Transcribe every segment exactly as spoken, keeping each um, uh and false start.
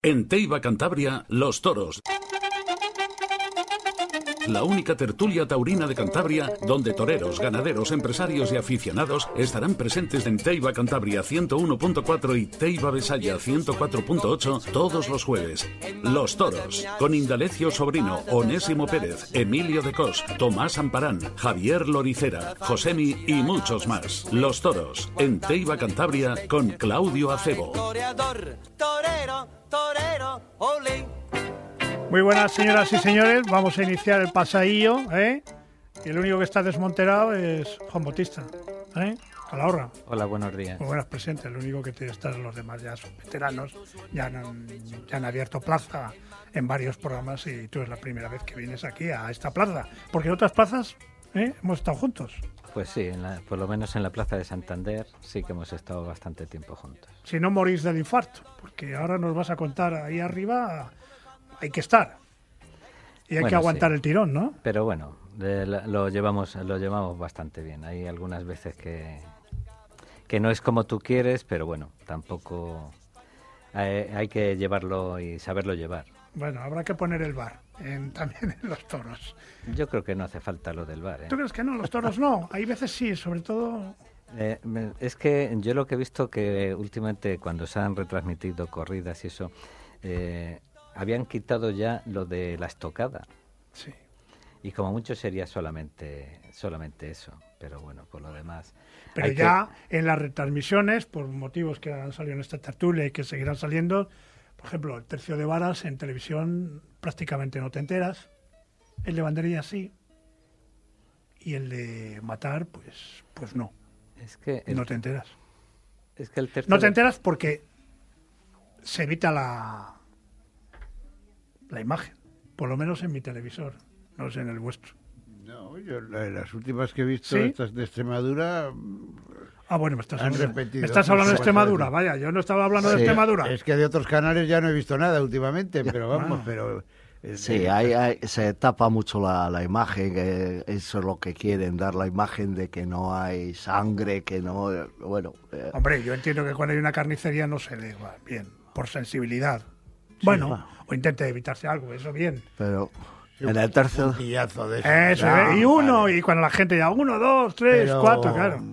En Teiva, Cantabria, Los Toros. La única tertulia taurina de Cantabria, donde toreros, ganaderos, empresarios y aficionados estarán presentes en Teiva, Cantabria ciento uno punto cuatro y Teiva, Besaya ciento cuatro punto ocho todos los jueves. Los Toros, con Indalecio Sobrino, Onésimo Pérez, Emilio de Cos, Tomás Amparán, Javier Loricera, Josemi y muchos más. Los Toros, en Teiva, Cantabria, con Claudio Acebo. Torero, torero, olé. Muy buenas, señoras y señores. Vamos a iniciar el pasadillo, ¿eh? Y el único que está desmonterado es Juan Bautista, ¿eh? Calahorra. Hola, buenos días. Muy buenas, presentes. El único que te están, los demás ya son veteranos, ya han, ya han abierto plaza en varios programas y tú es la primera vez que vienes aquí a esta plaza. Porque en otras plazas, ¿eh? hemos estado juntos. Pues sí, en la, por lo menos en la Plaza de Santander sí que hemos estado bastante tiempo juntos. Si no morís del infarto, porque ahora nos vas a contar ahí arriba... Hay que estar y hay bueno, que aguantar sí. el tirón, ¿no? Pero bueno, de, lo llevamos lo llevamos bastante bien. Hay algunas veces que que no es como tú quieres, pero bueno, tampoco hay, hay que llevarlo y saberlo llevar. Bueno, habrá que poner el bar en, también en los toros. Yo creo que no hace falta lo del bar, ¿eh? ¿Tú crees que no? Los toros no. Hay veces sí, sobre todo... Eh, es que yo lo que he visto que últimamente cuando se han retransmitido corridas y eso... Eh, habían quitado ya lo de la estocada. Sí. Y como mucho sería solamente solamente eso. Pero bueno, por lo demás... Pero ya que... en las retransmisiones, por motivos que han salido en esta tertulia y que seguirán saliendo, por ejemplo, el tercio de varas en televisión prácticamente no te enteras. El de banderilla sí. Y el de matar, pues pues no. Es que... El... No te enteras. Es que el tercio No te de... enteras porque se evita la... la imagen, por lo menos en mi televisor, no sé en el vuestro. No, yo las últimas que he visto, ¿Sí? estas de Extremadura... Ah, bueno, me estás, han hablando, repetido, me estás hablando de Extremadura, veces. Vaya, yo no estaba hablando Sí, de Extremadura. Es que de otros canales ya no he visto nada últimamente, pero vamos, Ah. pero... Sí, hay, hay, se tapa mucho la, la imagen, eh, eso es lo que quieren, dar la imagen de que no hay sangre, que no... Eh, bueno... Eh. Hombre, yo entiendo que cuando hay una carnicería no se ve bien, por sensibilidad. Bueno, sí, bueno, o intente evitarse algo, eso bien. Pero sí, en el tercer... Un pillazo de eso. Eso, no, y uno, vale. Y cuando la gente ya, uno, dos, tres, pero... cuatro, claro.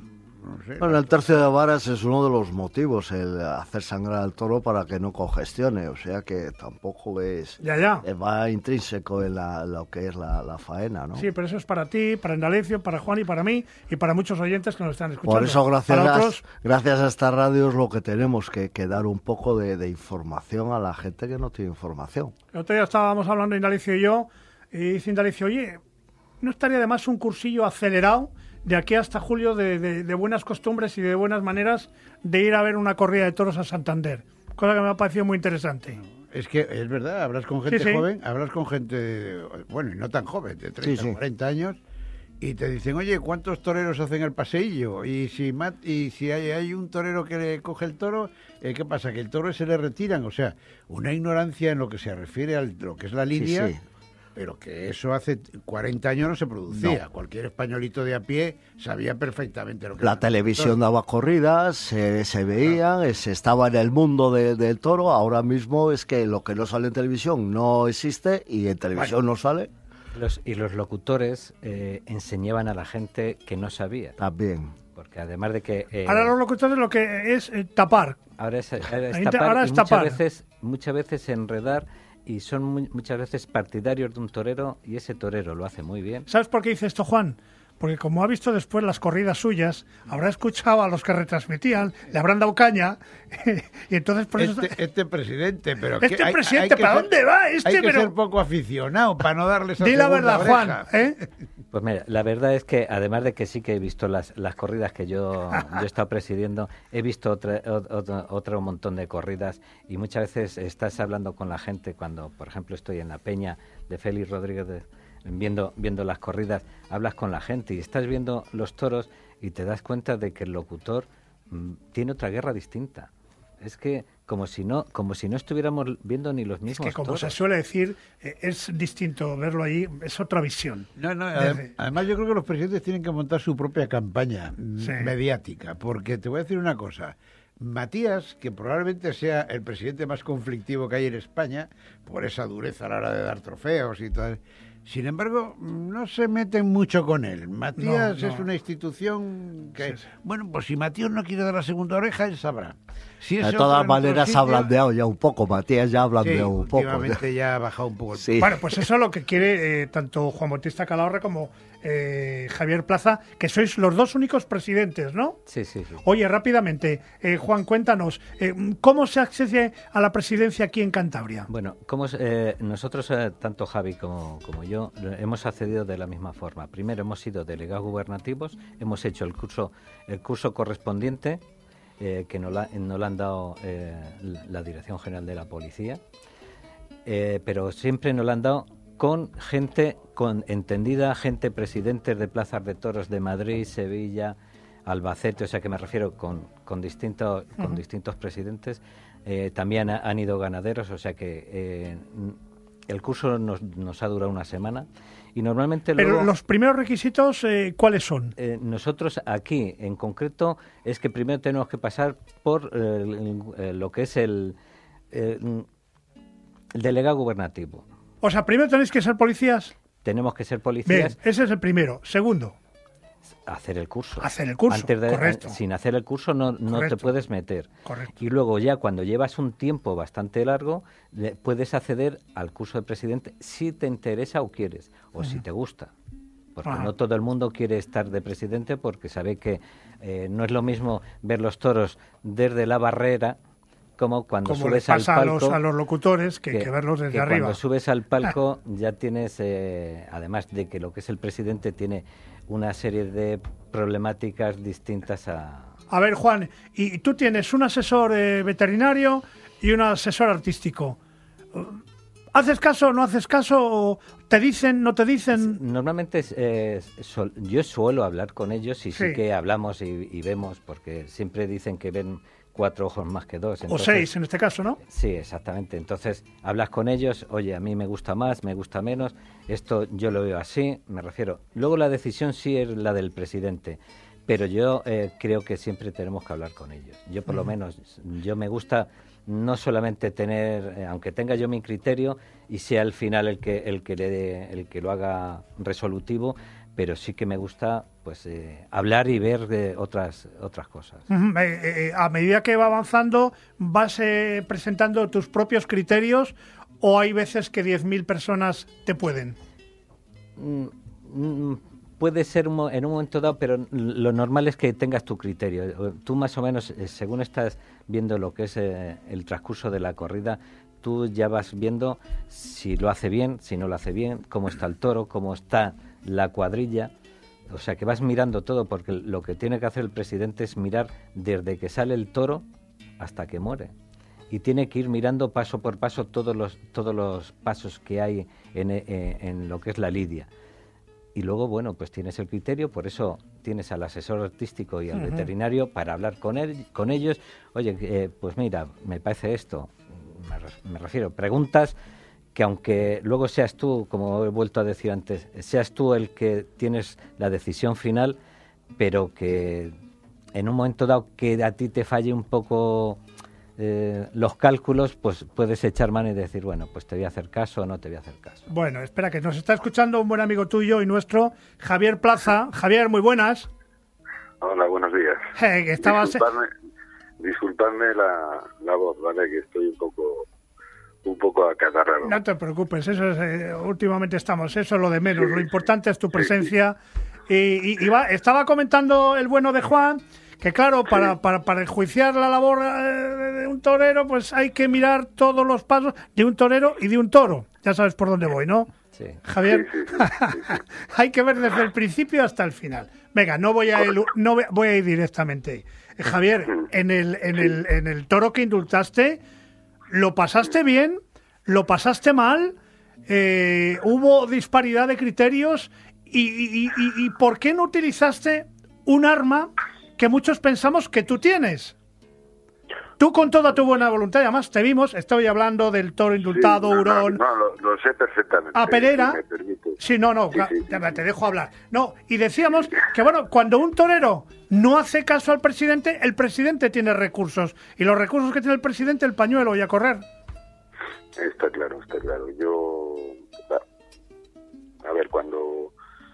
No sé. Bueno, el tercio de varas es uno de los motivos, el hacer sangrar al toro para que no congestione, o sea que tampoco es... Ya, ya. Va intrínseco en la, lo que es la, la faena, ¿no? Sí, pero eso es para ti, para Indalecio, para Juan y para mí, y para muchos oyentes que nos están escuchando. Por eso, gracias, para a, otros... gracias a esta radio es lo que tenemos, que, que dar un poco de, de información a la gente que no tiene información. El otro día estábamos hablando Indalecio y yo, y dice Indalecio, oye, ¿no estaría además un cursillo acelerado de aquí hasta julio de, de, de buenas costumbres y de buenas maneras de ir a ver una corrida de toros a Santander? Cosa que me ha parecido muy interesante. Es que es verdad, hablas con gente sí, sí. joven, hablas con gente, bueno, y no tan joven, de treinta, sí, sí. cuarenta años, y te dicen, oye, ¿cuántos toreros hacen el paseillo? Y si mat, y si hay, hay un torero que le coge el toro, eh, ¿qué pasa? Que el toro se le retiran. O sea, una ignorancia en lo que se refiere a lo que es la lidia... Sí, sí. Pero que eso hace cuarenta años no se producía. No. Cualquier españolito de a pie sabía perfectamente lo que... La televisión daba corridas, se, se veían, claro. Se estaba en el mundo de, del toro. Ahora mismo es que lo que no sale en televisión no existe y en televisión bueno. no sale. Los, y los locutores eh, enseñaban a la gente que no sabía. También. Porque además de que... Eh, ahora los locutores lo que es eh, tapar. Ahora es, ahora es tapar ahora es y tapar. Muchas veces, muchas veces enredar... Y son muy, muchas veces partidarios de un torero y ese torero lo hace muy bien. ¿Sabes por qué dice esto, Juan? Porque como ha visto después las corridas suyas, habrá escuchado a los que retransmitían, le habrán dado caña, y entonces por eso... Este, este presidente, pero... Este hay, presidente, hay ¿para ser, dónde va? Este, hay que pero... ser poco aficionado para no darle esa Di la verdad, oreja. Juan, ¿eh? Pues mira, la verdad es que además de que sí que he visto las, las corridas que yo, yo he estado presidiendo, he visto otra, otro, otro montón de corridas y muchas veces estás hablando con la gente cuando, por ejemplo, estoy en la peña de Félix Rodríguez de... Viendo, viendo las corridas, hablas con la gente y estás viendo los toros y te das cuenta de que el locutor mmm, tiene otra guerra distinta. Es que como si no como si no estuviéramos viendo ni los mismos toros. Es que como toros. se suele decir, eh, es distinto verlo ahí, es otra visión. No, no, Desde... además yo creo que los presidentes tienen que montar su propia campaña sí. mediática, porque te voy a decir una cosa. Matías, que probablemente sea el presidente más conflictivo que hay en España, por esa dureza a la hora de dar trofeos y todo. Sin embargo, no se meten mucho con él. Matías no, no. es una institución que... Sí, sí. Bueno, pues si Matías no quiere dar la segunda oreja, él sabrá. Si de todas maneras ha blandeado ya un poco, Matías ya ha blandeado sí, un poco. Últimamente ya ha bajado un poco el... Sí. Bueno, pues eso es lo que quiere eh, tanto Juan Bautista Calahorra como eh, Javier Plaza, que sois los dos únicos presidentes, ¿no? Sí, sí, sí. Oye, rápidamente, eh, Juan, cuéntanos, eh, ¿cómo se accede a la presidencia aquí en Cantabria? Bueno, como eh, nosotros, eh, tanto Javi como, como yo, hemos accedido de la misma forma. Primero hemos sido delegados gubernativos, hemos hecho el curso, el curso correspondiente, eh, que nos la, nos la han dado eh, la Dirección General de la Policía, eh, pero siempre nos la han dado con gente con entendida, gente presidentes de plazas de toros de Madrid, Sevilla, Albacete, o sea que me refiero con, con, distintos, uh-huh. con distintos presidentes. Eh, también ha, han ido ganaderos, o sea que eh, el curso nos, nos ha durado una semana. Y normalmente Pero luego, los primeros requisitos, eh, ¿cuáles son? Eh, nosotros aquí, en concreto, es que primero tenemos que pasar por eh, el, el, lo que es el, el, el delegado gubernativo. O sea, primero tenéis que ser policías. Tenemos que ser policías. Bien, ese es el primero. Segundo. Hacer el curso. Hacer el curso, Antes de, correcto. Sin hacer el curso no, no te puedes meter. Correcto. Y luego ya cuando llevas un tiempo bastante largo, le, puedes acceder al curso de presidente si te interesa o quieres, o uh-huh. si te gusta. Porque uh-huh. no todo el mundo quiere estar de presidente porque sabe que eh, no es lo mismo ver los toros desde la barrera como cuando como subes pasa al palco a los, a los locutores que, que, que verlos desde que arriba. Cuando subes al palco ya tienes, eh, además de que lo que es el presidente tiene una serie de problemáticas distintas a... A ver, Juan, y tú tienes un asesor eh, veterinario y un asesor artístico. ¿Haces caso o no haces caso? ¿Te dicen, no te dicen? Normalmente eh, sol, yo suelo hablar con ellos y sí, sí que hablamos y, y vemos, porque siempre dicen que ven cuatro ojos más que dos. Entonces, o seis en este caso, ¿no? Sí, exactamente. Entonces hablas con ellos, oye, a mí me gusta más, me gusta menos, esto yo lo veo así, me refiero. Luego la decisión sí es la del presidente, pero yo eh, creo que siempre tenemos que hablar con ellos. Yo por mm. lo menos, yo me gusta no solamente tener, eh, aunque tenga yo mi criterio y sea al final el que el que le dé, el que lo haga resolutivo, pero sí que me gusta pues eh, hablar y ver eh, otras otras cosas. Uh-huh. Eh, eh, a medida que va avanzando, ¿vas eh, presentando tus propios criterios o hay veces que diez mil personas te pueden? Mm, mm, puede ser un, en un momento dado, pero lo normal es que tengas tu criterio. Tú más o menos, eh, según estás viendo lo que es eh, el transcurso de la corrida, tú ya vas viendo si lo hace bien, si no lo hace bien, cómo está el toro, cómo está la cuadrilla, o sea que vas mirando todo, porque lo que tiene que hacer el presidente es mirar desde que sale el toro hasta que muere, y tiene que ir mirando paso por paso todos los todos los pasos que hay en, en, en lo que es la lidia, y luego bueno pues tienes el criterio, por eso tienes al asesor artístico y al uh-huh. veterinario para hablar con él, con ellos, oye eh, pues mira, me parece esto, me, me refiero, preguntas que aunque luego seas tú, como he vuelto a decir antes, seas tú el que tienes la decisión final, pero que en un momento dado que a ti te falle un poco eh, los cálculos, pues puedes echar mano y decir, bueno, pues te voy a hacer caso o no te voy a hacer caso. Bueno, espera, que nos está escuchando un buen amigo tuyo y nuestro, Javier Plaza. Javier, muy buenas. Hola, buenos días. Eh, que estabas... Disculpadme, disculpadme la, la voz, ¿vale? Que estoy un poco... un poco acatarrado. No te preocupes, eso es, eh, últimamente estamos, eso es lo de menos, sí, lo importante es tu presencia. Sí. Y, y, y va, estaba comentando el bueno de Juan, que claro, para, sí. para, para enjuiciar la labor eh, de un torero, pues hay que mirar todos los pasos de un torero y de un toro. Ya sabes por dónde voy, ¿no? Sí. Javier, sí, sí, sí, sí, sí. Hay que ver desde el principio hasta el final. Venga, no voy a ir, no voy a ir directamente. Eh, Javier, en el, en, el, en el toro que indultaste, ¿lo pasaste bien? ¿Lo pasaste mal? Eh, ¿Hubo disparidad de criterios? ¿Y, y, y, ¿Y por qué no utilizaste un arma que muchos pensamos que tú tienes? Tú con toda tu buena voluntad, además te vimos, estoy hablando del toro indultado, Sí, no, hurón... No, no, lo, lo sé perfectamente. A Pereira... Si me permite. Sí, no, no, Sí, sí, te, sí. te dejo hablar. No, y decíamos que, bueno, cuando un torero no hace caso al presidente, el presidente tiene recursos. Y los recursos que tiene el presidente, el pañuelo y a correr. Está claro, está claro. Yo... A ver, cuando...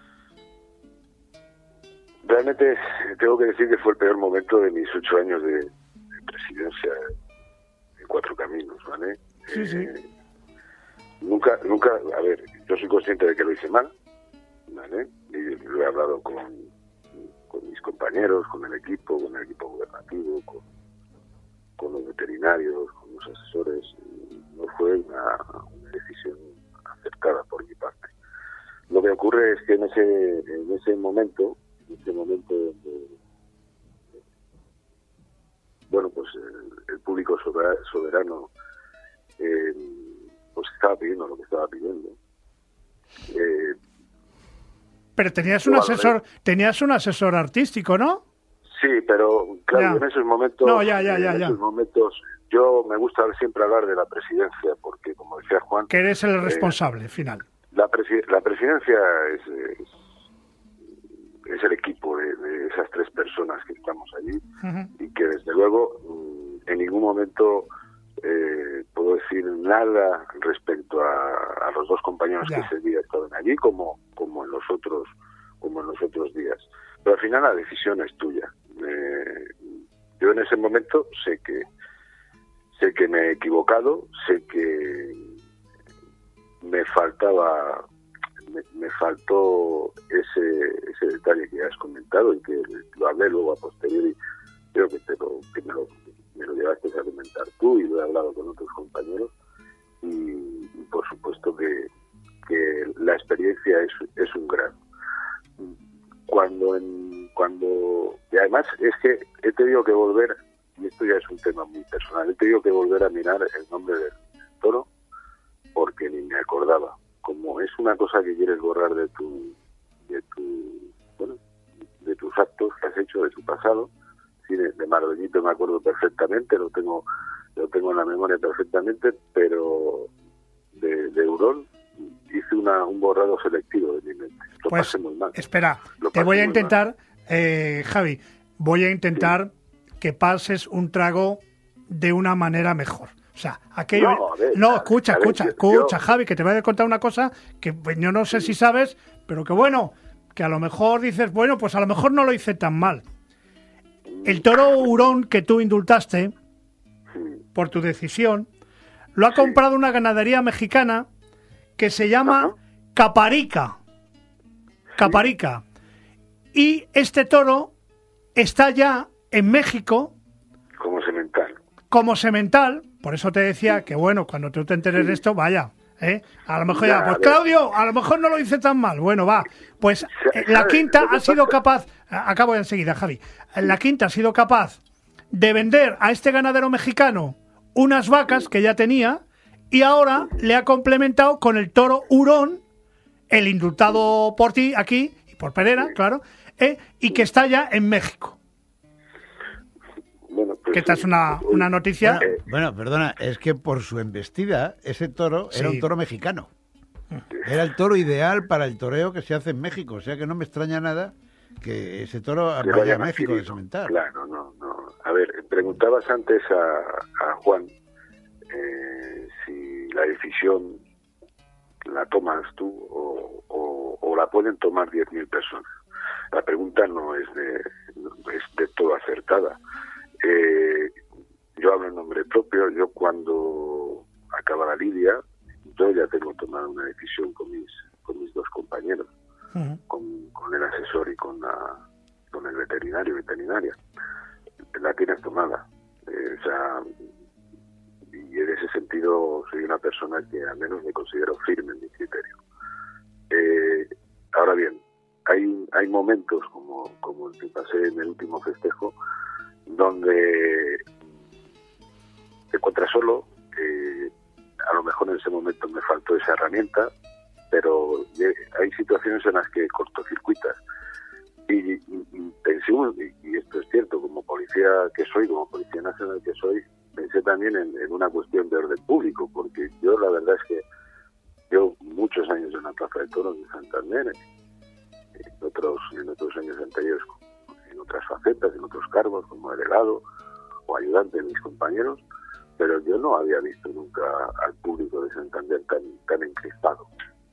Realmente tengo que decir que fue el peor momento de mis ocho años de, de presidencia en Cuatro Caminos, ¿vale? Sí, sí. Eh, nunca, nunca, a ver, yo soy consciente de que lo hice mal, ¿vale? Y lo he hablado con, con mis compañeros, con el equipo, con el equipo gubernativo, con, con los veterinarios, con los asesores. No fue una, una decisión acertada por mi parte. Lo que ocurre es que en ese, en ese momento, en ese momento donde, bueno, pues el, el público soberano, soberano eh, pues estaba pidiendo lo que estaba pidiendo. Eh, Pero tenías un asesor, tenías un asesor artístico, ¿no? Sí, pero claro, Ya. en esos momentos, No, ya, ya, ya, en ya. esos momentos, yo me gusta siempre hablar de la presidencia, porque como decía Juan, Que eres el eh, responsable final. La, presi- la presidencia es, es, es el equipo de, de esas tres personas que estamos allí Ujú. y que desde luego mm, en ningún momento eh, puedo decir nada respecto a, a los dos compañeros Ya. que ese día estaban allí como, como en los otros como en los otros días. Pero al final la decisión es tuya. Eh, yo en ese momento sé que sé que me he equivocado, sé que me faltaba me, me faltó ese ese detalle que has comentado y que lo hablé luego a posteriori, creo que te lo que me lo, me lo llevaste a comentar tú y lo he hablado con otros compañeros y, y por supuesto que, que la experiencia es, es un gran cuando en, cuando y además es que he tenido que volver, y esto ya es un tema muy personal, he tenido que volver a mirar el nombre del, del toro porque ni me acordaba. Como es una cosa que quieres borrar de tu, de tu, bueno, de tus actos que has hecho, de tu pasado. Sí, de, de Mardoñito me acuerdo perfectamente, lo tengo, lo tengo en la memoria perfectamente, pero de, de Hurón hice una, un borrado selectivo de mi mente. Lo Pues, pasé muy mal. espera, Lo te pasé voy a muy intentar, eh, Javi, voy a intentar que pases un trago de una manera mejor. O sea, aquello... No, a ver, no, a ver, escucha, a ver, escucha, yo- escucha, yo- Javi, que te voy a contar una cosa que pues, yo no sé si sabes, pero que bueno, que a lo mejor dices, bueno, pues a lo mejor no lo hice tan mal. El toro hurón que tú indultaste, por tu decisión, lo ha comprado una ganadería mexicana que se llama Ajá. Caparica. Caparica. Y este toro está ya en México Como semental. como semental. Por eso te decía que, bueno, cuando tú te enteres de esto, vaya, ¿eh? A lo mejor ya, Ya, pues a ver. Claudio, a lo mejor no lo hice tan mal. Bueno, va. Pues eh, la ¿Sabes? quinta Lo que ha sido pasa- capaz, a- acabo enseguida, Javi, la quinta ha sido capaz de vender a este ganadero mexicano unas vacas que ya tenía y ahora le ha complementado con el toro hurón, el indultado por ti aquí, y por Pereira, claro, ¿eh? Y que está ya en México. Bueno, pues, Que esta es una, eh, una noticia... Bueno, bueno, perdona, es que por su embestida, ese toro era Sí. un toro mexicano. Era el toro ideal para el toreo que se hace en México. O sea que no me extraña nada que ese toro que lo vaya a hayan México de adquirido. sementar. Claro, no, no. A ver, preguntabas antes a, a Juan eh, si la decisión la tomas tú o, o, o la pueden tomar diez mil personas. La pregunta no es de, no es de todo acertada. Eh, yo hablo en nombre propio. Yo cuando acaba la lidia, yo ya tengo tomado una decisión con mis, con mis dos compañeros. Ujú. Con, con el asesor y con la con el veterinario veterinaria la tienes tomada. Eh, o sea, y en ese sentido soy una persona que al menos me considero firme en mi criterio. Eh, ahora bien, hay hay momentos como como el que pasé en el último festejo donde te encuentras solo. Eh, a lo mejor en ese momento me faltó esa herramienta, pero hay situaciones en las que cortocircuitas y, y, y pensé, y, y esto es cierto, como policía que soy, como policía nacional que soy, pensé también en, en una cuestión de orden público, porque yo la verdad es que llevo muchos años en la Plaza de Toros de Santander, en otros, en otros años anteriores en otras facetas, en otros cargos como delegado o ayudante de mis compañeros, pero yo no había visto nunca al público de Santander tan, tan encrispado.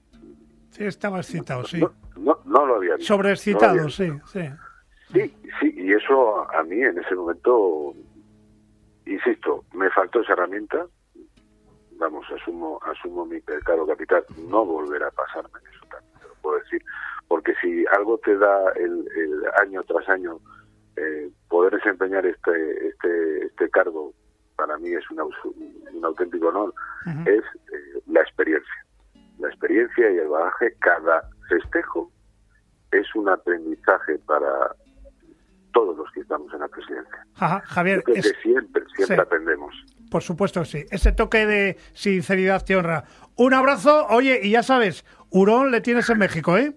Sí, estaba excitado, sí. No, no, no lo había visto. Sobreexcitado, no sí, sí. Sí, sí, y eso a mí en ese momento, insisto, me faltó esa herramienta. Vamos, asumo asumo mi pecado capital, no volverá a pasarme, eso también te lo puedo decir, porque si algo te da el, el año tras año eh, poder desempeñar este este este cargo, para mí es una, un auténtico honor, uh-huh. es eh, la experiencia, la experiencia y el bagaje. Cada festejo es un aprendizaje para todos los que estamos en la presidencia. Ajá, Javier, Yo creo es... que siempre, siempre sí. aprendemos. Por supuesto que sí. Ese toque de sinceridad te honra. Un abrazo. Oye, y ya sabes, hurón le tienes en México, ¿eh?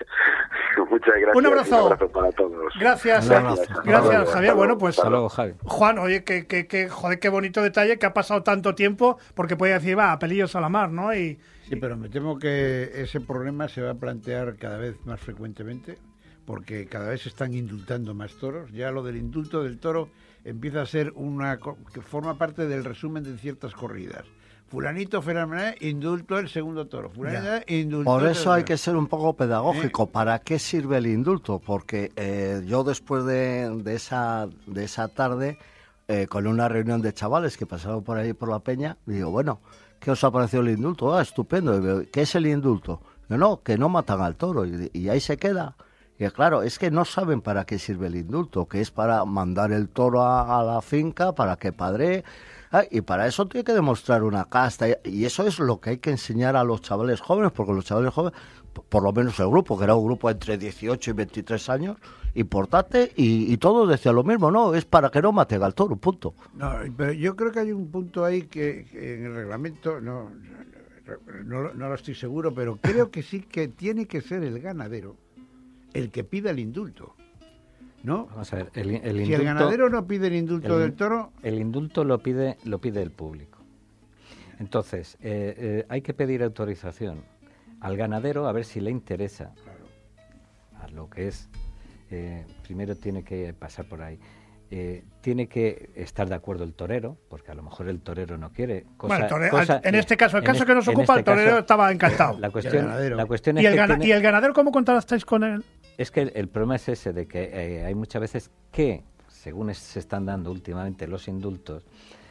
Muchas gracias. Un abrazo. Un abrazo para todos. Gracias. Un abrazo. Gracias, gracias Javier. Bueno, pues... Hasta luego, Javi. Juan, oye, que, que, que, joder, qué bonito detalle, que ha pasado tanto tiempo, porque podía decir, va, a pelillos a la mar, ¿no? Y, sí, pero me temo que ese problema se va a plantear cada vez más frecuentemente, porque cada vez se están indultando más toros. Ya lo del indulto del toro empieza a ser una que forma parte del resumen de ciertas corridas. Fulanito fenomenal, indulto el segundo toro. Fulanito, indulto. Por eso el... hay que ser un poco pedagógico. ¿Eh? ¿Para qué sirve el indulto? Porque eh, yo después de, de esa de esa tarde, eh, con una reunión de chavales que pasaron por ahí por la peña, digo, bueno, ¿qué os ha parecido el indulto? Ah, estupendo. Y digo, ¿qué es el indulto? Yo, no, que no matan al toro. Y, y ahí se queda. Y claro, es que no saben para qué sirve el indulto, que es para mandar el toro a, a la finca, para que padree, ¿eh? Y para eso tiene que demostrar una casta, y eso es lo que hay que enseñar a los chavales jóvenes, porque los chavales jóvenes, por lo menos el grupo, que era un grupo entre dieciocho y veintitrés años, importante, y, y todos decían lo mismo, no, es para que no maten al toro, punto. No, pero yo creo que hay un punto ahí que, que en el reglamento, no, no, no, no lo estoy seguro, pero creo que sí que tiene que ser el ganadero el que pida el indulto, ¿no? Vamos a ver, el, el indulto, si el ganadero no pide el indulto el, del toro... El indulto lo pide lo pide el público. Entonces, eh, eh, hay que pedir autorización al ganadero a ver si le interesa. Claro. A lo que es, eh, primero tiene que pasar por ahí. Eh, tiene que estar de acuerdo el torero, porque a lo mejor el torero no quiere. Cosa, bueno, torero, cosa, en este caso, el caso este, que nos ocupa, este el torero caso, estaba encantado. La cuestión, la cuestión es ¿Y el, que gana, tiene, ¿Y el ganadero cómo contrastáis con él? Es que el, el problema es ese, de que eh, hay muchas veces que, según es, se están dando últimamente los indultos,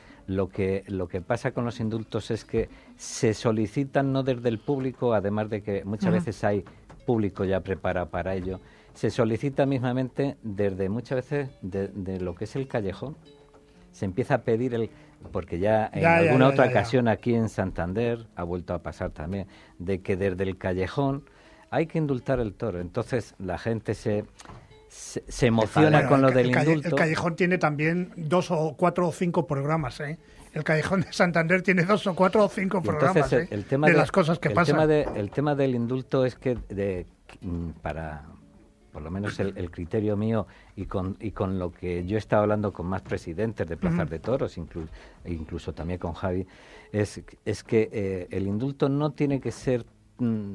lo que lo que pasa con los indultos es que se solicitan no desde el público, además de que muchas uh-huh. veces hay público ya preparado para ello, se solicita mismamente desde muchas veces de, de lo que es el callejón. Se empieza a pedir el... Porque ya en ya, alguna ya, otra ya, ya. ocasión aquí en Santander ha vuelto a pasar también, de que desde el callejón hay que indultar el toro. Entonces la gente se, se, se emociona bueno, con lo el, del el calle, indulto. El callejón tiene también dos o cuatro o cinco programas, ¿eh? El callejón de Santander tiene dos o cuatro o cinco programas, entonces, ¿eh? el tema de, de las cosas que el pasan. Tema de, el tema del indulto es que de, para... por lo menos el, el criterio mío y con y con lo que yo he estado hablando con más presidentes de plazas uh-huh. de toros, inclu, incluso también con Javi, es, es que eh, el indulto no tiene que ser mm,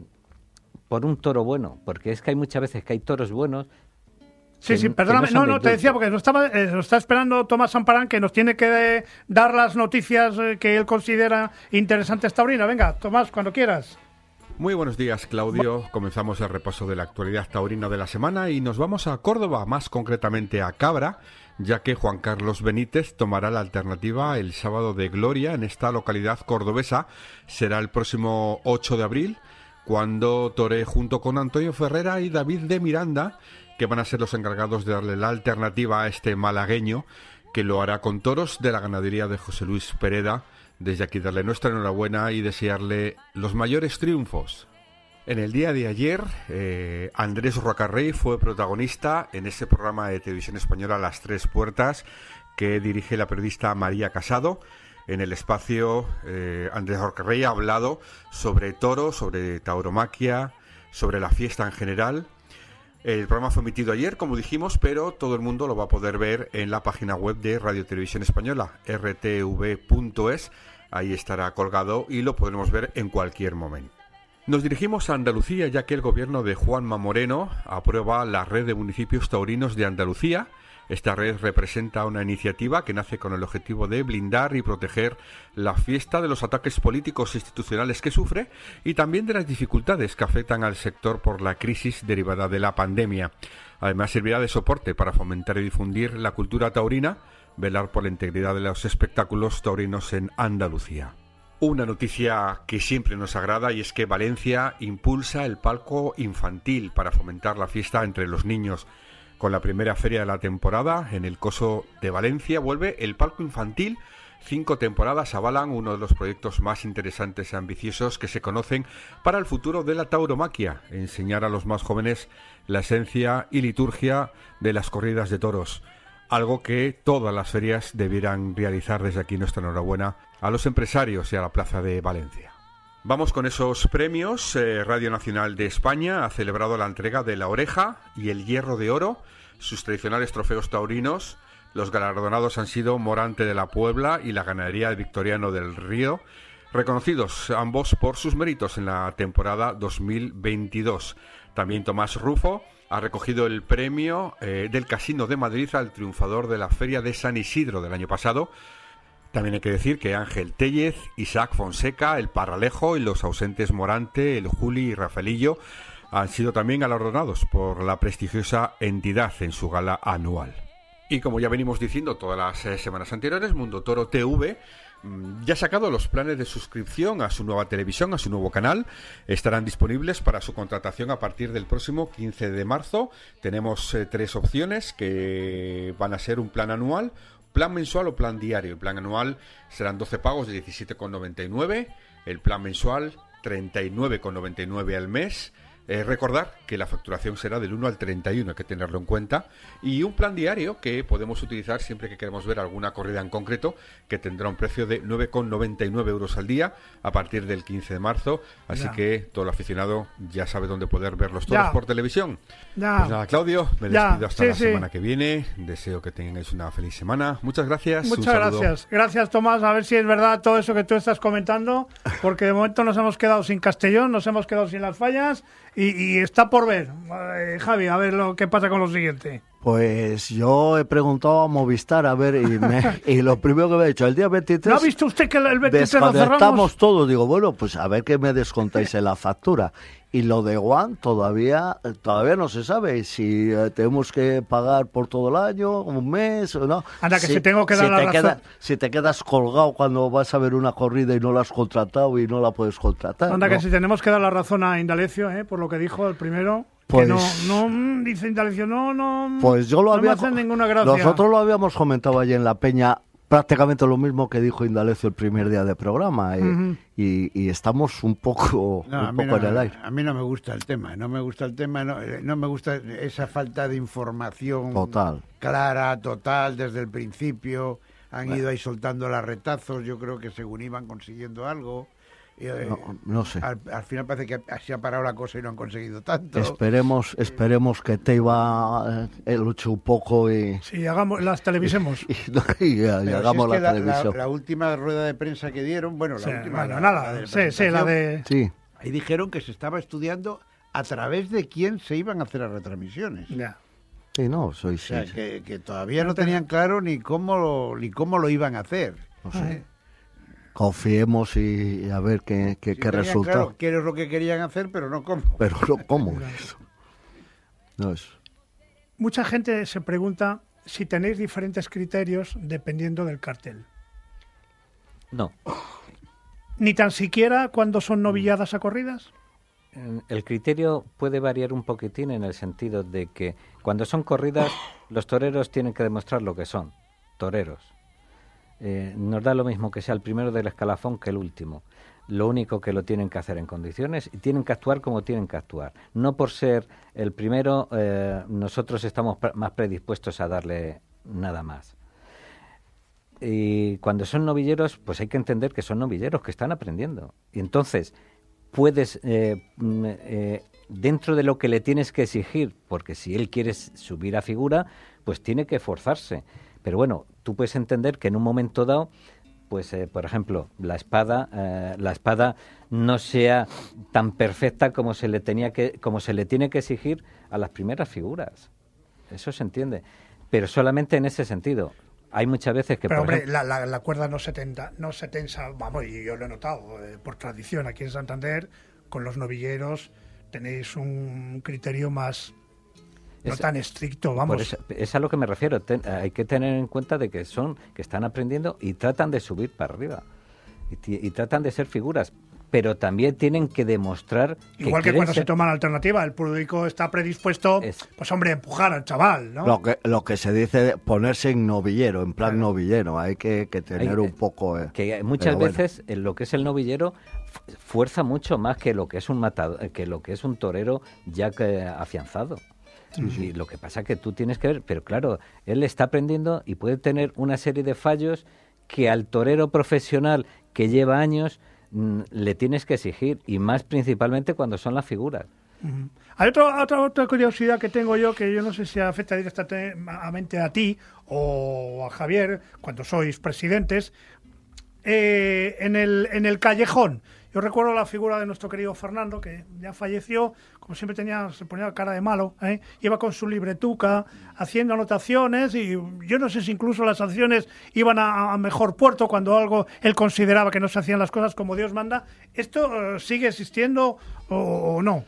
por un toro bueno, porque es que hay muchas veces que hay toros buenos. Sí, que, sí, perdóname, no, no, no, te decía porque nos, estaba, eh, nos está esperando Tomás Samparán, que nos tiene que eh, dar las noticias eh, que él considera interesantes taurinas. Venga, Tomás, cuando quieras. Muy buenos días, Claudio. Comenzamos el repaso de la actualidad taurina de la semana y nos vamos a Córdoba, más concretamente a Cabra, ya que Juan Carlos Benítez tomará la alternativa el sábado de gloria en esta localidad cordobesa. Será el próximo ocho de abril, cuando toree junto con Antonio Ferrera y David de Miranda, que van a ser los encargados de darle la alternativa a este malagueño, que lo hará con toros de la ganadería de José Luis Pereda. Desde aquí darle nuestra enhorabuena y desearle los mayores triunfos. En el día de ayer, eh, Andrés Rocarrey fue protagonista en ese programa de televisión española Las Tres Puertas, que dirige la periodista María Casado. En el espacio, eh, Andrés Rocarrey ha hablado sobre toros, sobre tauromaquia, sobre la fiesta en general. El programa fue emitido ayer, como dijimos, pero todo el mundo lo va a poder ver en la página web de Radio Televisión Española, r t v punto es. Ahí estará colgado y lo podremos ver en cualquier momento. Nos dirigimos a Andalucía, ya que el gobierno de Juanma Moreno aprueba la red de municipios taurinos de Andalucía. Esta red representa una iniciativa que nace con el objetivo de blindar y proteger la fiesta de los ataques políticos e institucionales que sufre y también de las dificultades que afectan al sector por la crisis derivada de la pandemia. Además, servirá de soporte para fomentar y difundir la cultura taurina, velar por la integridad de los espectáculos taurinos en Andalucía. Una noticia que siempre nos agrada y es que Valencia impulsa el palco infantil para fomentar la fiesta entre los niños. Con la primera feria de la temporada, en el Coso de Valencia, vuelve el palco infantil. Cinco temporadas avalan uno de los proyectos más interesantes y ambiciosos que se conocen para el futuro de la tauromaquia, enseñar a los más jóvenes la esencia y liturgia de las corridas de toros, algo que todas las ferias debieran realizar. Desde aquí nuestra enhorabuena a los empresarios y a la Plaza de Valencia. Vamos con esos premios. Eh, Radio Nacional de España ha celebrado la entrega de la Oreja y el Hierro de Oro, sus tradicionales trofeos taurinos. Los galardonados han sido Morante de la Puebla y la Ganadería de Victoriano del Río, reconocidos ambos por sus méritos en la temporada dos mil veintidós. También Tomás Rufo ha recogido el premio eh, del Casino de Madrid al triunfador de la Feria de San Isidro del año pasado. También hay que decir que Ángel Téllez, Isaac Fonseca, el Parralejo y los ausentes Morante, el Juli y Rafaelillo han sido también galardonados por la prestigiosa entidad en su gala anual. Y como ya venimos diciendo todas las eh, semanas anteriores, Mundo Toro T V mmm, ya ha sacado los planes de suscripción a su nueva televisión, a su nuevo canal. Estarán disponibles para su contratación a partir del próximo quince de marzo. Tenemos eh, tres opciones que van a ser un plan anual, plan mensual o plan diario. El plan anual serán doce pagos de diecisiete con noventa y nueve, el plan mensual treinta y nueve con noventa y nueve al mes. Eh, recordar que la facturación será del uno al treinta y uno, hay que tenerlo en cuenta, y un plan diario que podemos utilizar siempre que queremos ver alguna corrida en concreto, que tendrá un precio de nueve con noventa y nueve euros al día a partir del quince de marzo, así ya. que todo el aficionado ya sabe dónde poder ver los toros ya. por televisión. Ya. Pues nada, Claudio, me ya. despido hasta sí, la sí. semana que viene, deseo que tengáis una feliz semana, muchas gracias. Muchas gracias, gracias Tomás, a ver si es verdad todo eso que tú estás comentando, porque de momento nos hemos quedado sin Castellón, nos hemos quedado sin Las Fallas. Y, y está por ver. Eh, Javi, a ver lo que pasa con lo siguiente. Pues yo he preguntado a Movistar, a ver, y, me, y lo primero que me ha dicho, el día veintitrés... ¿No ha visto usted que el veintitrés lo cerramos? Estamos todos, digo, bueno, pues a ver qué me descontáis en la factura. Y lo de One todavía todavía no se sabe si eh, tenemos que pagar por todo el año, un mes o no. Anda, que si, si tengo que dar si la te razón. Queda, si te quedas colgado cuando vas a ver una corrida y no la has contratado y no la puedes contratar. Anda, ¿no? que si tenemos que dar la razón a Indalecio, ¿eh? Por lo que dijo el primero. Pues, que no, no, dice Indalecio, no, no, pues yo lo no había, me hacen ninguna gracia. Nosotros lo habíamos comentado allí en La Peña, prácticamente lo mismo que dijo Indalecio el primer día de programa, eh, uh-huh. y, y estamos un poco, no, un poco no, en el aire. A mí no me gusta el tema, no me gusta el tema, no, no me gusta esa falta de información total. clara, total, desde el principio. Han bueno. ido ahí soltando las retazos, yo creo que según iban consiguiendo algo. Eh, no, no sé. Al, al final parece que se ha parado la cosa y no han conseguido tanto. Esperemos, esperemos que Teiva eh, luche un poco y... Sí, hagamos, las televisemos. Y, y, y, y hagamos si es la, la televisión. La, la última rueda de prensa que dieron, bueno, la sí, última... Bueno, la, nada, la de sí, sí, la de... Sí. Ahí dijeron que se estaba estudiando a través de quién se iban a hacer las retransmisiones. Ya. Sí, no, soy sí. O sea, que, que todavía no tenían claro ni cómo lo, ni cómo lo iban a hacer. No sé. Confiemos y, y a ver qué, qué, sí, qué resulta. Claro, qué es lo que querían hacer, pero no cómo. Pero no cómo es. No es. Mucha gente se pregunta si tenéis diferentes criterios dependiendo del cartel. No. ¿Ni tan siquiera cuando son novilladas a corridas? El criterio puede variar un poquitín en el sentido de que cuando son corridas los toreros tienen que demostrar lo que son, toreros. Eh, nos da lo mismo que sea el primero del escalafón que el último. Lo único que lo tienen que hacer en condiciones y tienen que actuar como tienen que actuar. No por ser el primero, eh, nosotros estamos pre- más predispuestos a darle nada más. Y cuando son novilleros, pues hay que entender que son novilleros, que están aprendiendo. Y entonces puedes eh, eh, dentro de lo que le tienes que exigir, porque si él quiere subir a figura, pues tiene que esforzarse. Pero bueno, tú puedes entender que en un momento dado, pues eh, por ejemplo, la espada, eh, la espada no sea tan perfecta como se le tenía que, como se le tiene que exigir a las primeras figuras. Eso se entiende, pero solamente en ese sentido. Hay muchas veces que... Pero por hombre, ejemplo, la, la, la cuerda no se, tenta, no se tensa, vamos, y yo lo he notado, eh, por tradición aquí en Santander, con los novilleros tenéis un criterio más... no es, tan estricto, vamos. Por eso, es a lo que me refiero. Ten, hay que tener en cuenta de que son, que están aprendiendo y tratan de subir para arriba. Y, y tratan de ser figuras, pero también tienen que demostrar que igual que cuando ser... se toman alternativa, el público está predispuesto, es... pues hombre, a empujar al chaval, ¿no? Lo que, lo que se dice ponerse en novillero, en plan claro. novillero, hay que, que tener hay, un poco... Eh, que muchas bueno. veces en lo que es el novillero fuerza mucho más que lo que es un matador, que lo que es un torero ya que afianzado. Sí, sí. Y lo que pasa es que tú tienes que ver, pero claro, él está aprendiendo y puede tener una serie de fallos que al torero profesional que lleva años mm, le tienes que exigir, y más principalmente cuando son las figuras. Uh-huh. Hay otra, otra, otra curiosidad que tengo yo, que yo no sé si afecta directamente a ti o a Javier, cuando sois presidentes, eh, en, el, en el callejón. Yo recuerdo la figura de nuestro querido Fernando, que ya falleció, como siempre tenía, se ponía cara de malo, ¿eh? Iba con su libretuca, haciendo anotaciones, y yo no sé si incluso las acciones iban a, a mejor puerto cuando algo él consideraba que no se hacían las cosas como Dios manda. ¿Esto uh, sigue existiendo o, o no?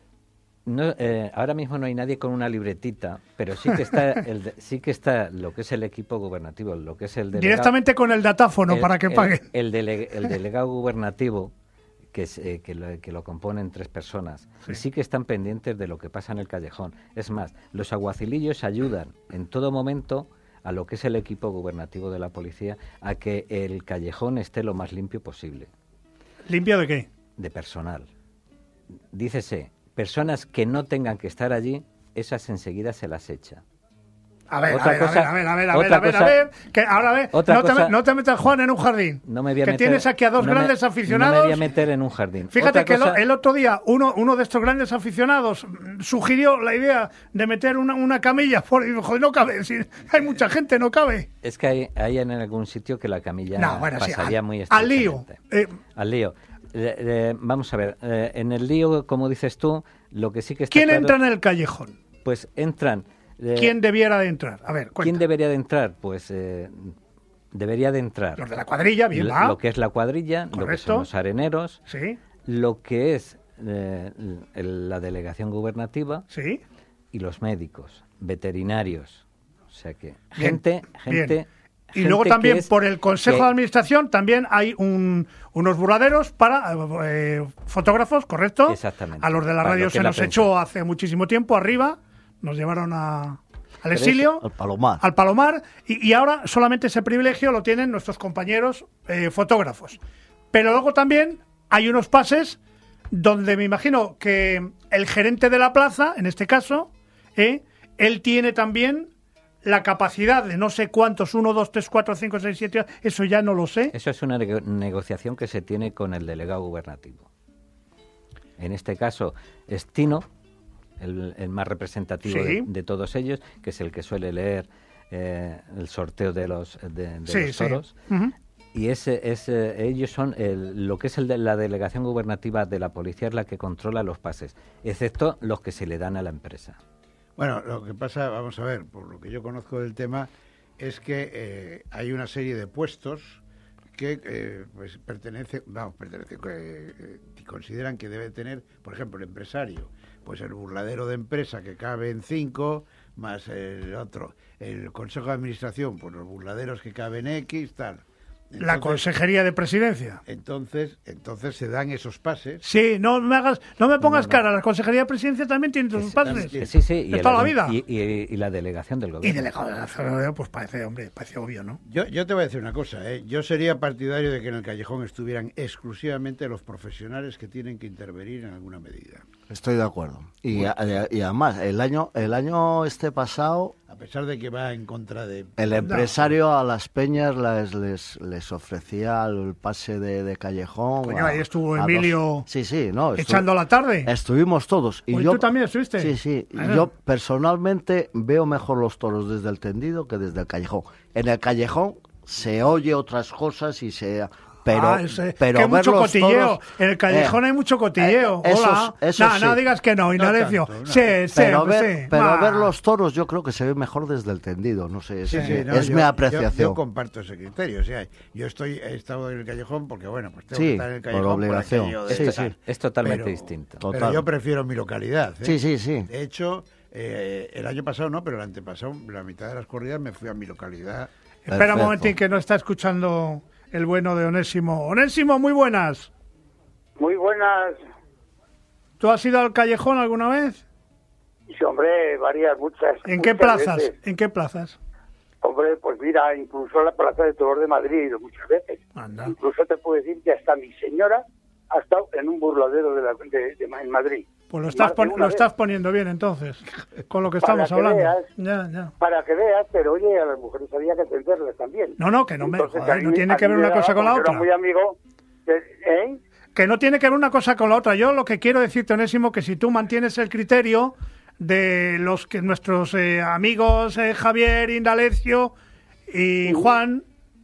No, eh, ahora mismo no hay nadie con una libretita, pero sí que está el de, sí que está lo que es el equipo gubernativo, lo que es el delegado, directamente con el datáfono el, para que el, paguen. El, dele, el delegado gubernativo, que, es, eh, que, lo, que lo componen tres personas, sí. Y sí que están pendientes de lo que pasa en el callejón. Es más, los aguacilillos ayudan en todo momento a lo que es el equipo gubernativo de la policía a que el callejón esté lo más limpio posible. ¿Limpio de qué? De personal. Dícese, personas que no tengan que estar allí, esas enseguida se las echa. A ver, a ver, cosa, a ver, a ver, a ver, a ver, a ver, que ahora a ver, no, cosa, te, no te metas, Juan, en un jardín. No me voy a que meter, tienes aquí a dos no grandes me, aficionados. No me voy a meter en un jardín. Fíjate otra que cosa, lo, el otro día uno, uno de estos grandes aficionados sugirió la idea de meter una, una camilla. Por, y, joder, no cabe, si hay mucha gente, no cabe. Es que hay, hay en algún sitio que la camilla no, bueno, pasaría sí, al, muy al lío. Eh, al lío. Eh, eh, vamos a ver, eh, en el lío, como dices tú, lo que sí que está ¿Quién claro, entra en el callejón? Pues entran... Eh, ¿Quién debiera de entrar? A ver, cuenta. ¿Quién debería de entrar? Pues eh, debería de entrar... Los de la cuadrilla, bien, lo, va. Lo que es la cuadrilla, correcto. Lo que son los areneros, sí. Lo que es eh, el, la delegación gubernativa, sí. Y los médicos, veterinarios. O sea que bien, gente... gente bien. Y luego también es, por el Consejo que, de Administración también hay un, unos buraderos para eh, fotógrafos, ¿correcto? Exactamente. A los de la radio se nos echó hace muchísimo tiempo arriba, nos llevaron a, al exilio, al Palomar, al Palomar y, y ahora solamente ese privilegio lo tienen nuestros compañeros eh, fotógrafos. Pero luego también hay unos pases donde me imagino que el gerente de la plaza, en este caso, eh, él tiene también la capacidad de no sé cuántos, uno, dos, tres, cuatro, cinco, seis, siete, eso ya no lo sé. Eso es una nego- negociación que se tiene con el delegado gubernativo. En este caso es Tino, el, el más representativo sí. de, de todos ellos, que es el que suele leer eh, el sorteo de los, de, de sí, los toros. Sí. Uh-huh. Y ese, ese, ellos son, el, lo que es el de la delegación gubernativa de la policía es la que controla los pases, excepto los que se le dan a la empresa. Bueno, lo que pasa, vamos a ver, por lo que yo conozco del tema, es que eh, hay una serie de puestos que eh, pues pertenece, vamos, pertenece, eh, consideran que debe tener, por ejemplo, el empresario, pues el burladero de empresa que cabe en cinco, más el otro, el Consejo de Administración, pues los burladeros que caben X, tal. Entonces, la Consejería de Presidencia. Entonces, entonces se dan esos pases. Sí, no me hagas, no me pongas no, no, cara. La Consejería de Presidencia también tiene sus es, pases. Sí, sí, y de toda la, la vida. Y, y, y la delegación del gobierno. Y delegado del gobierno, pues parece, hombre, parece obvio, ¿no? Yo, yo te voy a decir una cosa, ¿eh? Yo sería partidario de que en el callejón estuvieran exclusivamente los profesionales que tienen que intervenir en alguna medida. Estoy de acuerdo. Y, a- y además, el año, el año este pasado, A pesar de que va en contra de... el empresario a las peñas les, les, les ofrecía el pase de, de callejón. Coño, a- ahí estuvo a dos- Emilio Sí, sí, no. estu- echando la tarde. Estuvimos todos. Y Pues yo, tú también estuviste. Sí, sí. Y Ah. yo personalmente veo mejor los toros desde el tendido que desde el callejón. En el callejón se oye otras cosas y se... Pero, Ah, ese- pero que hay ver mucho los cotilleo. toros- En el callejón eh, hay mucho cotilleo. eh, eso Hola. es- eso no, sí. no digas que no, Ignacio. tanto, no. Sí, sí, Pero, pues ver, sí. pero Va. ver los toros yo creo que se ve mejor desde el tendido, no sé, es, Sí, sí, no, es yo- mi yo- apreciación. Yo, comparto ese criterio. O sea, yo estoy, he estado en el callejón porque, bueno, pues tengo Sí, que estar en el por callejón. obligación. aquello de Sí, estar. sí. Es totalmente Pero- distinto. Total. Pero yo prefiero mi localidad. ¿eh? Sí, sí, sí. De hecho, eh, el año pasado no, pero el antepasado, la mitad de las corridas me fui a mi localidad. Espera un Perfecto. momentín que no está escuchando el bueno de Onésimo. Onésimo, muy buenas. Muy buenas, ¿Tú has ido al callejón alguna vez? sí, hombre, varias, muchas. ¿En qué muchas plazas? veces. ¿En qué plazas? Hombre, pues mira, incluso la Plaza de Toros de Madrid he ido muchas veces. Anda. Incluso te puedo decir que hasta mi señora ha estado en un burladero de, la, de, de- en Madrid. Pues lo estás, Más de pon- una lo vez. estás poniendo bien entonces, con lo que Para estamos que hablando. veas. Ya, ya. Para que veas, pero oye, a las mujeres había que atenderlas también. No, no, que no me- joder, a mí- no tiene a que mí ver me una cosa daba, con la porque otra. Era muy amigo, de- ¿eh? Que no tiene que ver una cosa con la otra. Yo lo que quiero decirte, Onésimo, que si tú mantienes el criterio de los que nuestros eh, amigos eh, Javier, Indalecio y Juan,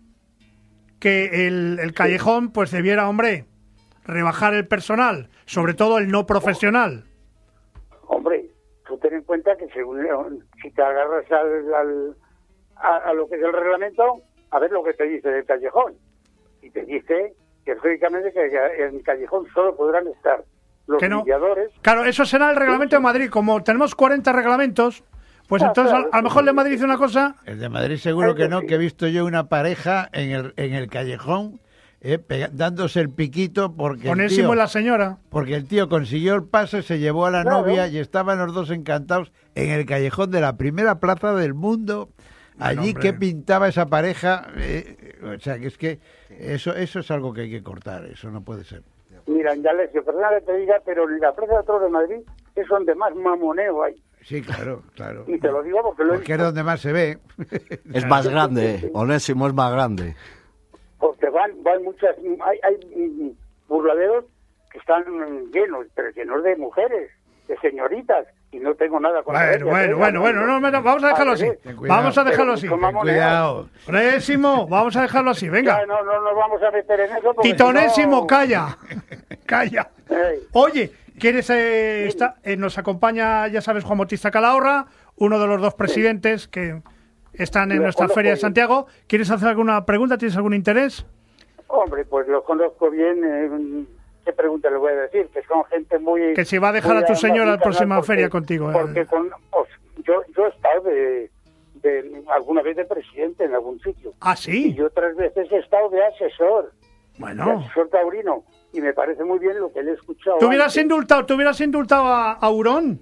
que el, el callejón pues debiera, hombre, rebajar el personal, sobre todo el no profesional. Hombre, tú ten en cuenta que según si te agarras al, al- a, a lo que es el reglamento, a ver lo que te dice del callejón. Y te dice que lógicamente que en el callejón solo podrán estar los Que no. mediadores. Claro, eso será el reglamento de Madrid. Como tenemos cuarenta reglamentos, pues Ah, entonces claro, a, a lo mejor el de Madrid dice una cosa. El de Madrid seguro que Eso no, sí. que he visto yo una pareja en el, en el callejón eh, pega- dándose el piquito porque el, Onésimo tío, y la señora. porque el tío consiguió el pase, se llevó a la Claro. novia y estaban los dos encantados en el callejón de la primera plaza del mundo. Allí hombre. que pintaba esa pareja, eh, o sea que es que eso eso es algo que hay que cortar, eso no puede ser. Mira, Indalecio, perdona que te diga, pero en la Plaza de Toros de Madrid es donde más mamoneo hay. Sí, claro, claro. Y te lo digo porque lo he Porque es visto. donde más se ve. Es más grande, Onésimo es más grande. Porque van, van muchas, hay, hay mm, burladeros que están mm, llenos, pero llenos de mujeres, de señoritas, y no tengo nada contra Bueno, ellas, bueno, ¿eh? bueno, bueno, no, no, vamos a dejarlo así. Ten cuidado. Vamos a dejarlo así. Pero mucho mamoneo. Cuidado. Onésimo, vamos a dejarlo así, venga. Ya, no, no nos vamos a meter en eso. porque Tito si no- Onésimo, calla. Calla. Ey. Oye, ¿quieres eh, esta- eh, nos acompaña, ya sabes, Juan Bautista Calahorra, uno de los dos presidentes que están en Lo nuestra conozco feria de bien. Santiago? ¿Quieres hacer alguna pregunta? ¿Tienes algún interés? Hombre, pues lo conozco bien. eh, ¿Qué pregunta le voy a decir? Que son gente muy... Que si va a dejar muy a tu señora la ambiciosa, próxima porque- feria contigo, eh. Porque con, pues, yo, yo he estado de, de- alguna vez de presidente en algún sitio. Ah, Y sí. yo otras veces he estado de asesor. De Bueno. asesor taurino. Y me parece muy bien lo que le he escuchado. ¿Tú hubieras antes. indultado, tú hubieras indultado a, a Hurón?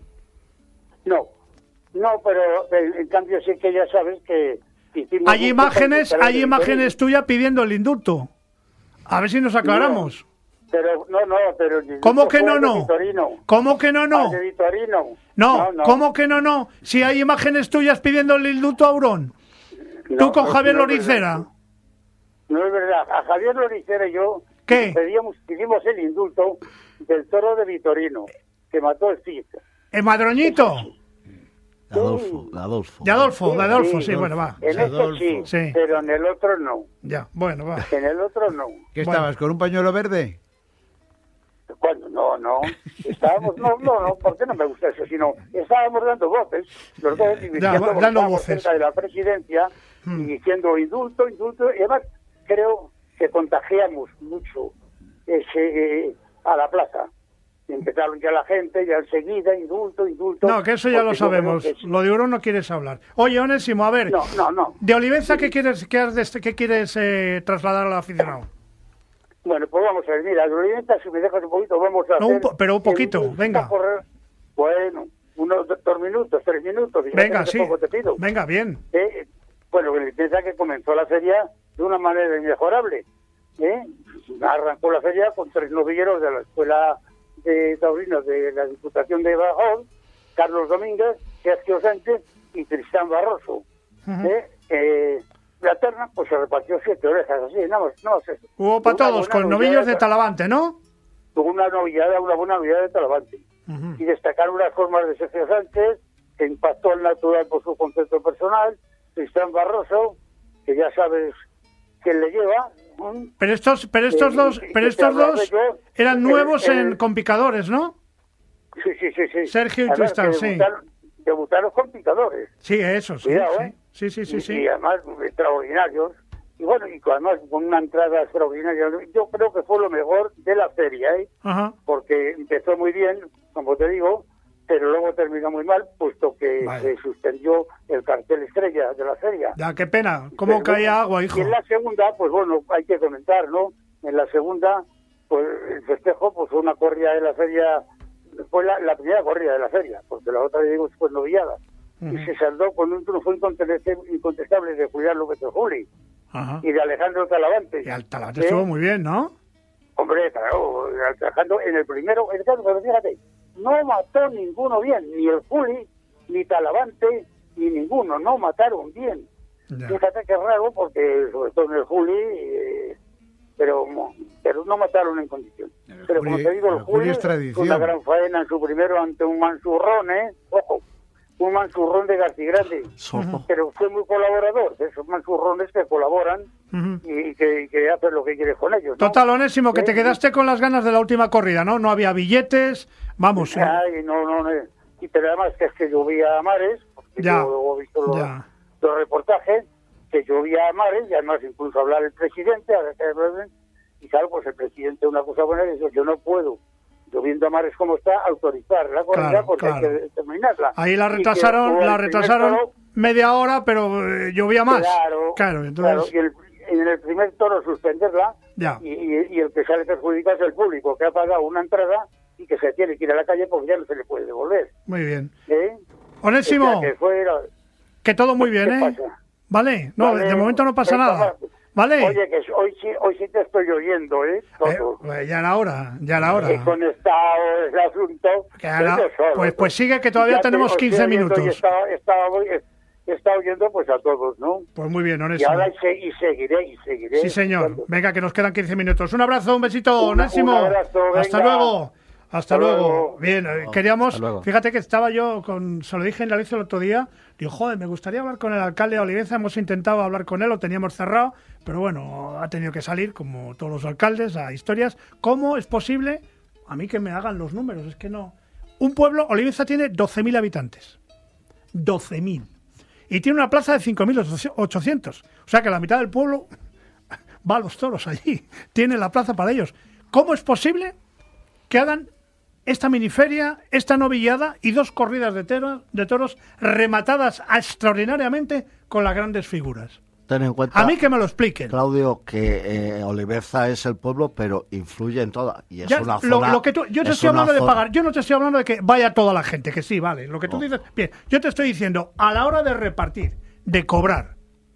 No, no, pero en, en cambio sí que ya sabes que... hicimos Hay mucho imágenes, para hay el imágenes tuyas pidiendo el indulto. A ver si nos aclaramos. Pero no, no, pero... el ¿Cómo indulto que fue no, al de no? Vitorino. ¿Cómo que no, no? Al de Vitorino. No, ¿cómo que no, no? Si hay imágenes tuyas pidiendo el indulto a Hurón. No, Tú con no, Javier no es Loricera. verdad. No es verdad. A Javier Loricera y yo ¿Qué? pedíamos, pedimos el indulto del toro de Vitorino, que mató el Cid. ¿El Madroñito? De Adolfo, de Adolfo. De Adolfo, de Adolfo, sí, Sí, bueno, va. En esto sí, Sí. pero en el otro no. Ya, bueno, va. En el otro no. ¿Qué Bueno. estabas, con un pañuelo verde? Cuando no, no. Estábamos, no, no, no, ¿por qué no me gusta eso? Sino, estábamos dando voces, los dos, y Ya, diciendo, va, porque dando estábamos voces. cerca de la presidencia, Hmm. y diciendo indulto, indulto, y además creo que contagiamos mucho ese, eh, a la plaza. Y empezaron ya la gente, ya enseguida, indulto, indulto. No, que eso ya lo porque yo creo sabemos. que sí. Lo de Hurón no quieres hablar. Oye, Onésimo, a ver. No, no, no. De Olivenza, ¿qué quieres, qué has de- qué quieres eh, trasladar al aficionado? Bueno, pues vamos a ver, mira, Glorieta, si me dejas un poquito, vamos a No, hacer... un po- pero un poquito, un- venga. a correr, bueno, unos do- dos minutos, tres minutos. y Venga, hace sí. poco te pido. Venga, bien. Eh, bueno, Glorieta que comenzó la feria de una manera inmejorable. ¿eh? Arrancó la feria con tres novilleros de la escuela representante taurino de la Diputación de Badajoz, Carlos Domínguez, Sergio Sánchez y Tristán Barroso. Ujú. ¿Eh? Eh, la terna, pues se repartió siete orejas, así, nada más, no más eso. Hubo para Una todos, buena con novillada novillos de ta- Talavante, ¿no? Tuvo una novillada, una buena novillada de Talavante. Ujú. Y destacaron las formas de Sergio Sánchez, que impactó al natural por su concepto personal, Tristán Barroso, que ya sabes quién le lleva. ¿m? Pero estos, pero estos Sí, dos, sí, pero sí, estos te hablo dos de yo, eran el- nuevos el- en con picadores, ¿no? Sí, sí, sí, sí. Sergio y Además, Tristán, que sí. debutaron, debutaron con picadores. Sí, eso, sí. Cuidado, sí. ¿eh? Sí, sí, sí, y, sí. y además extraordinarios. Y bueno, y además con una entrada extraordinaria. Yo creo que fue lo mejor de la feria, ¿eh? Ajá. Porque empezó muy bien, como te digo, pero luego terminó muy mal, puesto que Vaya. se suspendió el cartel estrella de la feria. Ya, qué pena. ¿Cómo Pero caía bueno, agua, hijo? Y en la segunda, pues bueno, hay que comentar, ¿no? En la segunda, pues el festejo, pues fue una corrida de la feria, fue la, la primera corrida de la feria, porque la otra, digo, fue novillada. Ujú. Y se saldó con un triunfo incontestable, incontestable de Julián López de Juli Ajá. y de Alejandro Talavante. Y al Talavante ¿Eh? estuvo muy bien, ¿no? Hombre, claro, Alejandro en el primero, el caso, pero fíjate, no mató ninguno bien, ni el Juli, ni Talavante, ni ninguno, no mataron bien. Ya. Fíjate que es raro, porque sobre todo en el Juli, eh, pero, pero no mataron en condición. Pero como Juli- te digo, el el Juli Juli es fue tradición. una gran faena en su primero ante un mansurrón, ¿eh? Ojo, un mansurrón de Garcigrande, Sordo. pero fue muy colaborador, de esos mansurrones que colaboran Ujú. y que, y que hacen lo que quieres con ellos, ¿no? Total, Onésimo, que te ¿Eh? quedaste con las ganas de la última corrida, ¿no? No había billetes, vamos. eh, Ay, no, no, no. Y pero además que es que llovía a mares, porque Ya, yo he visto los, ya. los reportajes, que llovía a mares, y además incluso hablar el presidente, ahora que hablan, y claro, pues el presidente una cosa buena dice, yo no puedo, lloviendo a mares como está, autorizar la corrida Claro, porque claro. hay que terminarla. Ahí la Y que retrasaron, hubo la el primer retrasaron toro, media hora, pero eh, llovía más. Claro, Claro, entonces. claro, y el, en el primer toro suspenderla, Ya. y, y- y el que sale perjudicado es el público, que ha pagado una entrada y que se tiene que ir a la calle porque ya no se le puede devolver. Muy bien. ¿eh? Onésimo, O sea, que fue la- que todo muy bien, ¿Qué ¿eh? pasa? Vale, no, Vale, de momento no pasa venga, nada. va. Vale. Oye, que hoy sí, hoy sí te estoy oyendo, ¿eh? Todo. Eh, pues ya era hora, ya era hora. Y con esta el asunto. Que ahora- yo solo, pues, pues sigue que todavía Ya te- tenemos os quince estoy oyendo minutos. Y estaba, estaba, estaba oyendo pues a todos, ¿no? Pues muy bien, Y Onésimo. ahora se- y seguiré, y seguiré. Sí, señor. escuchando. Venga, que nos quedan quince minutos. Un abrazo, un besito, Un- Onésimo. un abrazo, Hasta venga. luego. Hasta, Hasta luego. luego. Bien, eh, queríamos, hasta luego. fíjate que estaba yo con, se lo dije en la Alicia el otro día, digo, joder, me gustaría hablar con el alcalde de Olivenza, hemos intentado hablar con él, lo teníamos cerrado, pero bueno, ha tenido que salir, como todos los alcaldes, a historias. ¿Cómo es posible? A mí que me hagan los números, es que no. Un pueblo, Olivenza tiene doce mil habitantes. doce mil. Y tiene una plaza de cinco mil ochocientos. O sea que la mitad del pueblo va a los toros allí. Tiene la plaza para ellos. ¿Cómo es posible que hagan esta miniferia, esta novillada y dos corridas de, tero- de toros rematadas extraordinariamente con las grandes figuras? Ten en cuenta, A mí que me lo expliquen. Claudio, que eh, Olivenza es el pueblo, pero influye en toda. Y es Ya, una lo, zona. lo que tú- yo te es estoy una hablando de zona- pagar, yo no te estoy hablando de que vaya toda la gente, que sí, vale. Lo que tú Oh. dices, bien, yo te estoy diciendo, a la hora de repartir, de cobrar,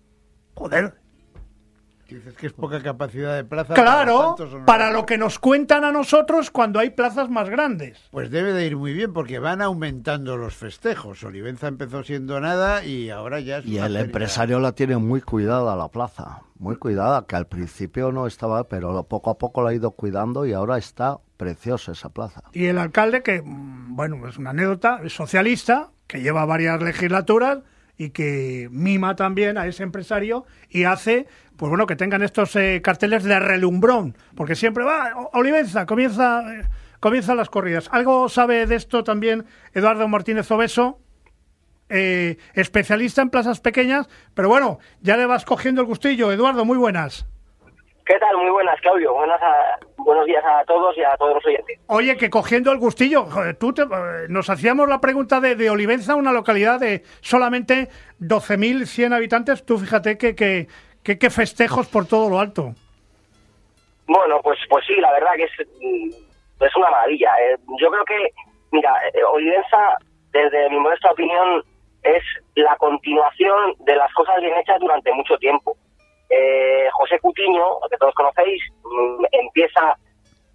joder, Dices que es poca capacidad de plaza. claro, tantos honorarios. para lo que nos cuentan a nosotros cuando hay plazas más grandes. Pues debe de ir muy bien porque van aumentando los festejos. Olivenza empezó siendo nada y ahora ya es Y una el feria. empresario la tiene muy cuidada, la plaza. Muy cuidada, que al principio no estaba, pero poco a poco la ha ido cuidando y ahora está preciosa esa plaza. Y el alcalde, que, mm, bueno, es una anécdota, es socialista, que lleva varias legislaturas y que mima también a ese empresario y hace, pues bueno, que tengan estos eh, carteles de relumbrón, porque siempre va, O- Olivenza, comienza, eh, comienzan las corridas. ¿Algo sabe de esto también Eduardo Martínez Obeso? Eh, especialista en plazas pequeñas, pero bueno, ya le vas cogiendo el gustillo. Eduardo, muy buenas. ¿Qué tal? Muy buenas, Claudio. Buenas a- buenos días a todos y a todos los oyentes. Oye, que cogiendo el gustillo, joder, tú te- eh, nos hacíamos la pregunta de, de Olivenza, una localidad de solamente doce mil cien habitantes. Tú fíjate que, que, que, que festejos por todo lo alto. Bueno, pues pues sí, la verdad que es, mm, es una maravilla. Eh, yo creo que, mira, eh, Olivenza, desde mi modesta opinión, es la continuación de las cosas bien hechas durante mucho tiempo. Eh, José Cutiño, que todos conocéis, mm, empieza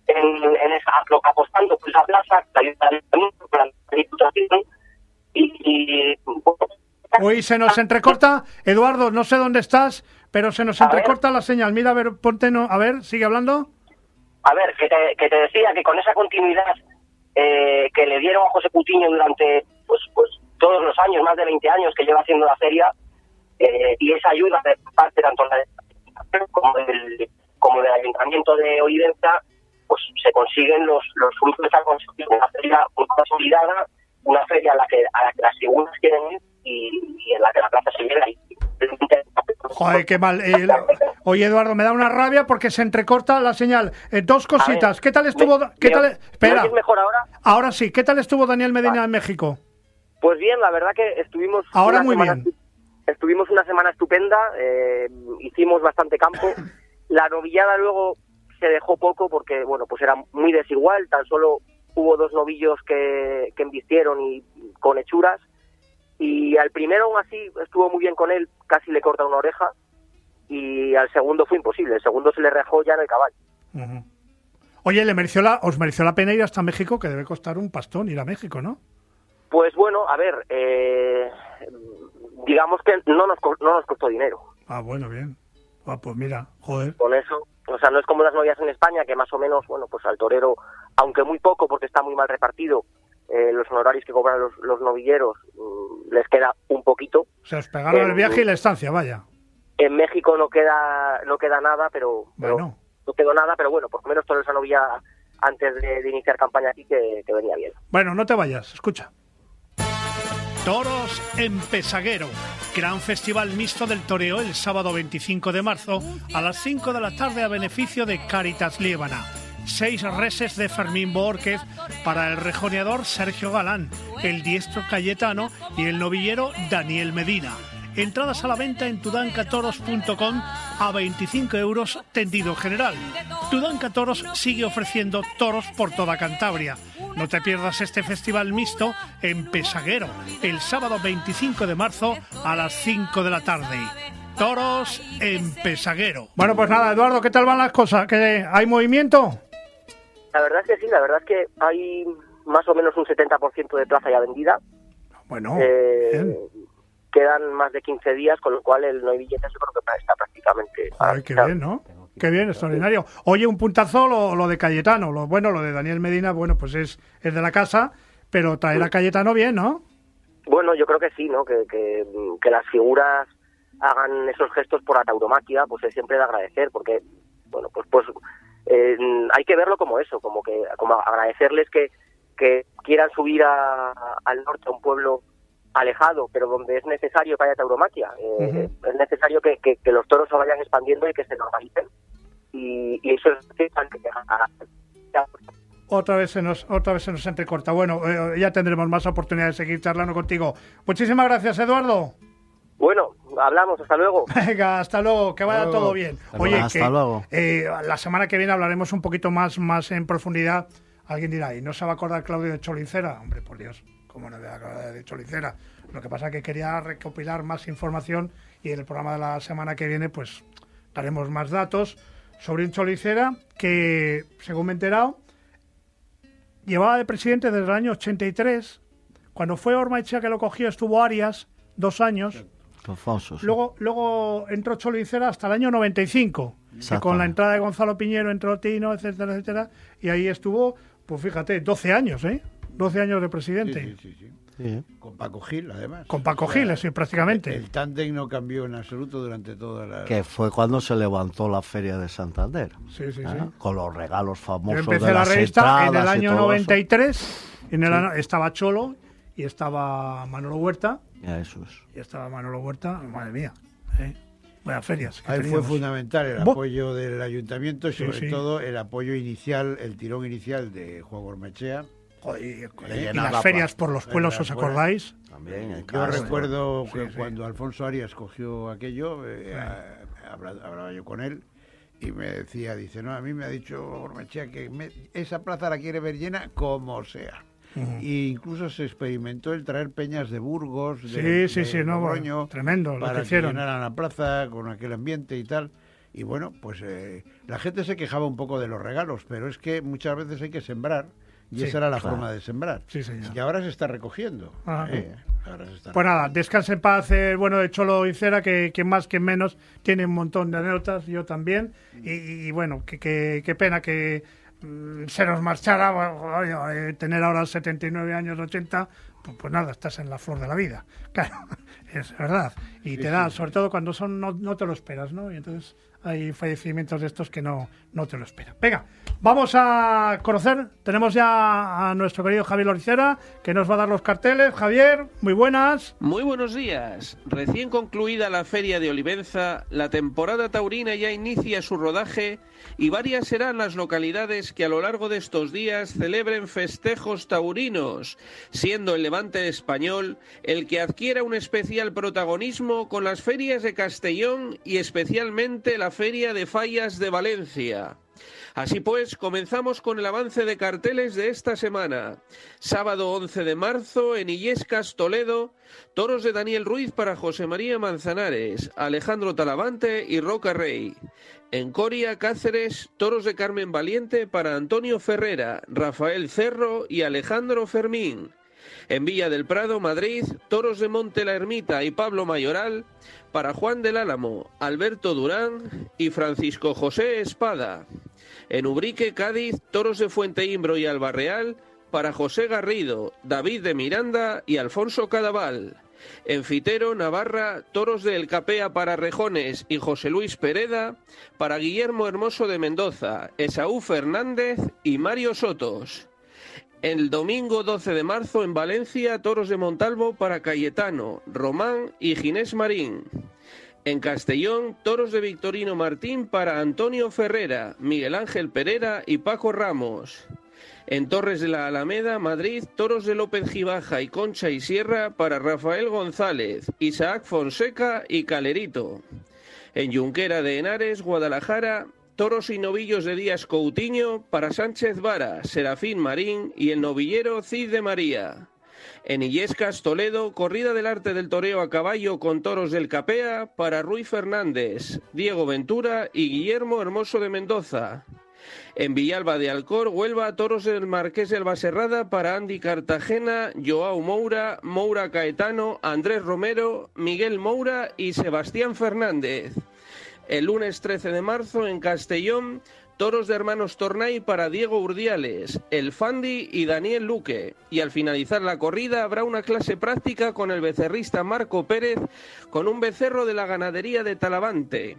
en, en esa, apostando por esa plaza, la ayuntamiento, la diputación, y, y bueno, Uy, se nos entrecorta. Eduardo, no sé dónde estás, pero se nos entrecorta la señal. Mira, a ver, ponte, no, a ver, sigue hablando. A ver, que te, que te decía que con esa continuidad eh, que le dieron a José Cutiño durante pues, pues todos los años, más de veinte años que lleva haciendo la feria, eh, y esa ayuda de parte tanto de la como del, como del Ayuntamiento de Olivenza, pues se consiguen los, los frutos de esa construcción. Una feria muy consolidada, una feria a la que, a la que las figuras quieren ir y, y en la que la plaza se llena. Y... Joder, qué mal. Eh, oye, Eduardo, me da una rabia porque se entrecorta la señal. Eh, dos cositas. Ver, ¿Qué tal estuvo? Me, ¿qué me, tal? Espera. ¿Me mejor ahora? Ahora sí. ¿Qué tal estuvo Daniel Medina ah. en México? Pues bien, la verdad que estuvimos... Ahora muy bien. Estuvimos una semana estupenda, eh, hicimos bastante campo. La novillada luego se dejó poco porque, bueno, pues era muy desigual. Tan solo hubo dos novillos que, que embistieron y con hechuras. Y al primero aún así estuvo muy bien con él, casi le corta una oreja. Y al segundo fue imposible. El segundo se le rejó ya en el caballo. Uh-huh. Oye, ¿le mereció la, os mereció la pena ir hasta México? Que debe costar un pastón ir a México, ¿no? Pues bueno, a ver, eh, digamos que no nos, no nos costó dinero. Ah, bueno, bien. Ah, pues mira, joder. Con eso, o sea, no es como las novias en España, que más o menos, bueno, pues al torero, aunque muy poco porque está muy mal repartido, eh, los honorarios que cobran los, los novilleros mmm, les queda un poquito. O sea, os pegaron en, el viaje y la estancia, vaya. En México no queda no queda nada, pero, pero bueno. no quedó nada, pero bueno, por lo menos todo esa novilla antes de, de iniciar campaña aquí que, que venía bien. Bueno, no te vayas, escucha. Toros en Pesaguero, gran festival mixto del toreo el sábado veinticinco de marzo a las cinco de la tarde a beneficio de Caritas Líbana. Seis reses de Fermín Borquez para el rejoneador Sergio Galán, el diestro Cayetano y el novillero Daniel Medina. Entradas a la venta en tudanca toros punto com a veinticinco euros tendido general. Tudanca Toros sigue ofreciendo toros por toda Cantabria. No te pierdas este festival mixto en Pesaguero, el sábado veinticinco de marzo a las cinco de la tarde. Toros en Pesaguero. Bueno, pues nada, Eduardo, ¿qué tal van las cosas? ¿Que hay movimiento? La verdad es que sí, la verdad es que hay más o menos un setenta por ciento de plaza ya vendida. Bueno, eh, bien. Quedan más de quince días, con lo cual el no hay billetes yo creo que está prácticamente... Ay, qué bien, ¿no? Qué bien, extraordinario. Oye, un puntazo lo, lo de Cayetano. Lo, bueno, lo de Daniel Medina, bueno, pues es, es de la casa, pero traer a Cayetano bien, ¿no? Bueno, yo creo que sí, ¿no? Que, que, que las figuras hagan esos gestos por la tauromaquia, pues es siempre de agradecer, porque, bueno, pues pues eh, hay que verlo como eso, como que como agradecerles que, que quieran subir a, a, al norte a un pueblo alejado, pero donde es necesario que haya tauromaquia. Eh, uh-huh. Es necesario que, que, que los toros se vayan expandiendo y que se normalicen. Y, y eso es... Otra vez se nos otra vez se nos entrecorta. Bueno, eh, ya tendremos más oportunidad de seguir charlando contigo. Muchísimas gracias, Eduardo. Bueno, hablamos, hasta luego. Venga, hasta luego, que vaya todo bien. Oye, hasta que, luego. Eh, la semana que viene hablaremos un poquito más, más en profundidad. Alguien dirá, ¿y no se va a acordar Claudio de Cholincera? Hombre, por Dios, ¿cómo no me va a acordar de Cholincera? Lo que pasa es que quería recopilar más información y en el programa de la semana que viene pues daremos más datos sobre un Cholincera que, según me he enterado, llevaba de presidente desde el año ochenta y tres. Cuando fue Ormaechea que lo cogió estuvo Arias, dos años. Alfonso, sí. Luego, luego entró Cholincera hasta el año noventa y cinco. Que con la entrada de Gonzalo Piñero entró Tino, etcétera, etcétera. Y ahí estuvo, pues fíjate, doce años, ¿eh? doce años de presidente. Sí, sí, sí, sí. Sí. Con Paco Gil, además. Con Paco o sea, Gil, sí, prácticamente. El, el tándem no cambió en absoluto durante toda la... Que fue cuando se levantó la Feria de Santander. Sí, sí, ¿eh? sí. Con los regalos famosos. Yo empecé de la las revista en el año noventa y tres. En el sí. año, estaba Cholo y estaba Manolo Huerta. Ya, eso es. Y estaba Manolo Huerta, madre mía. ¿eh? Buenas ferias. Ahí teníamos. fue fundamental el ¿Bo? apoyo del ayuntamiento y sobre sí, sí. todo el apoyo inicial, el tirón inicial de Juan Ormaechea. Joder, y, y las ferias por los pueblos, ¿os acordáis? También. El yo recuerdo sí, que sí. cuando Alfonso Arias cogió aquello, eh, sí. hablaba, hablaba yo con él y me decía, dice, no, a mí me ha dicho Ormaechea que me, esa plaza la quiere ver llena como sea. Uh-huh. E incluso se experimentó el traer peñas de Burgos, de, sí, sí, de sí, no, Logroño, tremendo, para lo que hicieron. que llenaran la plaza con aquel ambiente y tal. y bueno, pues eh, la gente se quejaba un poco de los regalos, pero es que muchas veces hay que sembrar. Y sí, esa era la claro. forma de sembrar. Sí, señor. Y ahora se está recogiendo. Eh, ahora se está pues nada, descanse en paz el bueno de Cholo y Cera, que, que más que menos tiene un montón de anécdotas, yo también. Y, y bueno, que, que, que pena que mm, se nos marchara. Bueno, eh, tener ahora setenta y nueve años, ochenta, pues, pues nada, estás en la flor de la vida. Claro, es verdad. Y sí, te da, sí, sobre sí. todo cuando son no, no te lo esperas, ¿no? Y entonces hay fallecimientos de estos que no, no te lo esperan. Venga, vamos a conocer, tenemos ya a nuestro querido Javier Loricera, que nos va a dar los carteles. Javier, muy buenas. Muy buenos días. Recién concluida la Feria de Olivenza, la temporada taurina ya inicia su rodaje y varias serán las localidades que a lo largo de estos días celebren festejos taurinos, siendo el Levante español el que adquiera un especial protagonismo con las ferias de Castellón y especialmente la Feria de Fallas de Valencia. Así pues, comenzamos con el avance de carteles de esta semana. Sábado once de marzo, en Illescas, Toledo, toros de Daniel Ruiz para José María Manzanares, Alejandro Talavante y Roca Rey. En Coria, Cáceres, toros de Carmen Valiente para Antonio Ferrera, Rafael Cerro y Alejandro Fermín. En Villa del Prado, Madrid, toros de Monte la Ermita y Pablo Mayoral para Juan del Álamo, Alberto Durán y Francisco José Espada. En Ubrique, Cádiz, toros de Fuenteimbro y Albarreal para José Garrido, David de Miranda y Alfonso Cadaval. En Fitero, Navarra, toros de El Capea para Rejones y José Luis Pereda para Guillermo Hermoso de Mendoza, Esaú Fernández y Mario Sotos. El domingo doce de marzo en Valencia, toros de Montalvo para Cayetano, Román y Ginés Marín. En Castellón, toros de Victorino Martín para Antonio Ferrera, Miguel Ángel Pereira y Paco Ramos. En Torres de la Alameda, Madrid, toros de López Gibaja y Concha y Sierra para Rafael González, Isaac Fonseca y Calerito. En Junquera de Henares, Guadalajara, toros y novillos de Díaz Coutinho para Sánchez Vara, Serafín Marín y el novillero Cid de María. En Illescas, Toledo, corrida del arte del toreo a caballo con toros del Capea para Rui Fernández, Diego Ventura y Guillermo Hermoso de Mendoza. En Villalba de Alcor, Huelva, toros del Marqués de Albaserrada para Andy Cartagena, Joao Moura, Moura Caetano, Andrés Romero, Miguel Moura y Sebastián Fernández. El lunes trece de marzo en Castellón, toros de Hermanos Tornay para Diego Urdiales, El Fandi y Daniel Luque. Y al finalizar la corrida habrá una clase práctica con el becerrista Marco Pérez con un becerro de la ganadería de Talavante.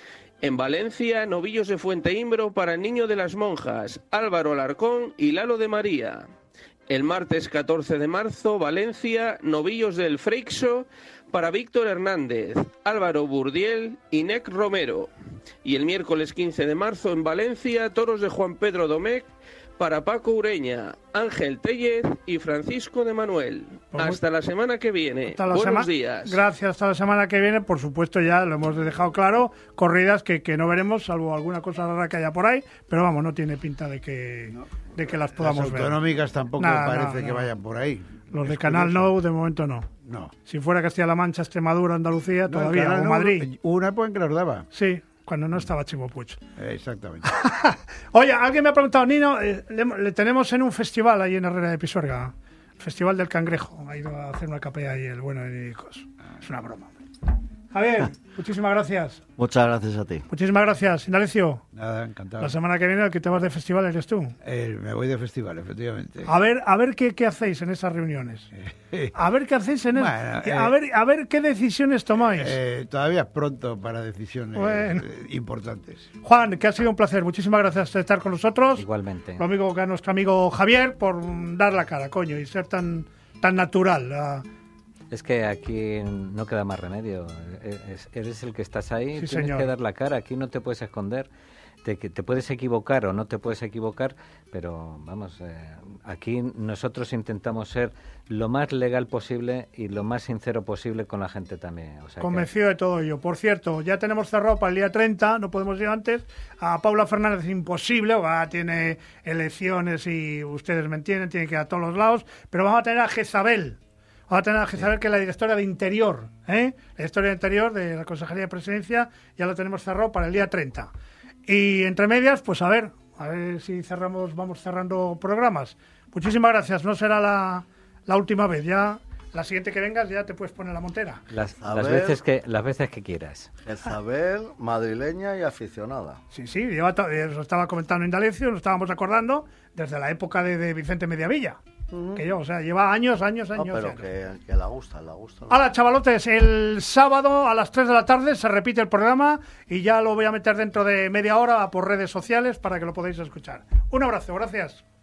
En Valencia, novillos de Fuenteimbro para el Niño de las Monjas, Álvaro Alarcón y Lalo de María. El martes catorce de marzo, Valencia, novillos del Freixo para Víctor Hernández, Álvaro Burdiel y Nec Romero. Y el miércoles quince de marzo en Valencia, toros de Juan Pedro Domecq para Paco Ureña, Ángel Tellez y Francisco de Manuel. Pues hasta la semana que viene. Buenos sema- días. Gracias, hasta la semana que viene. Por supuesto, ya lo hemos dejado claro, corridas que, que no veremos, salvo alguna cosa rara que haya por ahí, pero vamos, no tiene pinta de que, no. de que las podamos las ver. Las autonómicas tampoco nah, parece nah, que nah. vayan por ahí. Los es de Canal curioso. No, de momento no. No. Si fuera Castilla-La Mancha, Extremadura, Andalucía, no, todavía, o no, Madrid. Una época en que los daba. Sí, cuando no estaba Chimo Puig. Exactamente. Oye, alguien me ha preguntado, Nino, eh, le, le tenemos en un festival ahí en Herrera de Pisuerga, el Festival del Cangrejo. Ha ido a hacer una capea ahí el bueno de hijos. Es una broma. Javier, muchísimas gracias. Muchas gracias a ti. Muchísimas gracias. Indalecio. Nada, encantado. La semana que viene el que te vas de festival eres tú. Eh, me voy de festival, efectivamente. A ver, a ver qué, qué hacéis en esas reuniones. A ver qué hacéis en bueno, es... eh, a ver, a ver qué decisiones tomáis. Eh, todavía es pronto para decisiones bueno. eh, importantes. Juan, que ha sido un placer. Muchísimas gracias por estar con nosotros. Igualmente. Lo mismo que a nuestro amigo Javier por dar la cara, coño, y ser tan, tan natural. Uh, Es que aquí no queda más remedio. Eres el que estás ahí, sí, tienes señor. que dar la cara. Aquí no te puedes esconder. Te, te puedes equivocar o no te puedes equivocar, pero vamos, eh, aquí nosotros intentamos ser lo más legal posible y lo más sincero posible con la gente también. O sea Convencido que... de todo ello. Por cierto, ya tenemos cerrado para el día treinta, no podemos ir antes. A Paula Fernández imposible, va, tiene elecciones y ustedes me entienden, tiene que ir a todos los lados, pero vamos a tener a Jezabel. Vamos a tener a Jezabel, que es la directora de Interior, ¿eh? La directora de Interior de la Consejería de Presidencia, ya lo tenemos cerrado para el día treinta. Y entre medias, pues a ver, a ver si cerramos, vamos cerrando programas. Muchísimas gracias, no será la, la última vez, ya la siguiente que vengas ya te puedes poner la montera. Las, A las ver. veces que las veces que quieras. Jezabel, madrileña y aficionada. Sí, sí, lleva to- eh, lo estaba comentando Indalecio, lo estábamos acordando desde la época de, de Vicente Mediavilla. Ujú. Que yo, o sea, lleva años, años, No, años. pero años. que, que la gusta, la gusta. Hola, chavalotes, el sábado a las tres de la tarde se repite el programa y ya lo voy a meter dentro de media hora por redes sociales para que lo podáis escuchar. Un abrazo, gracias.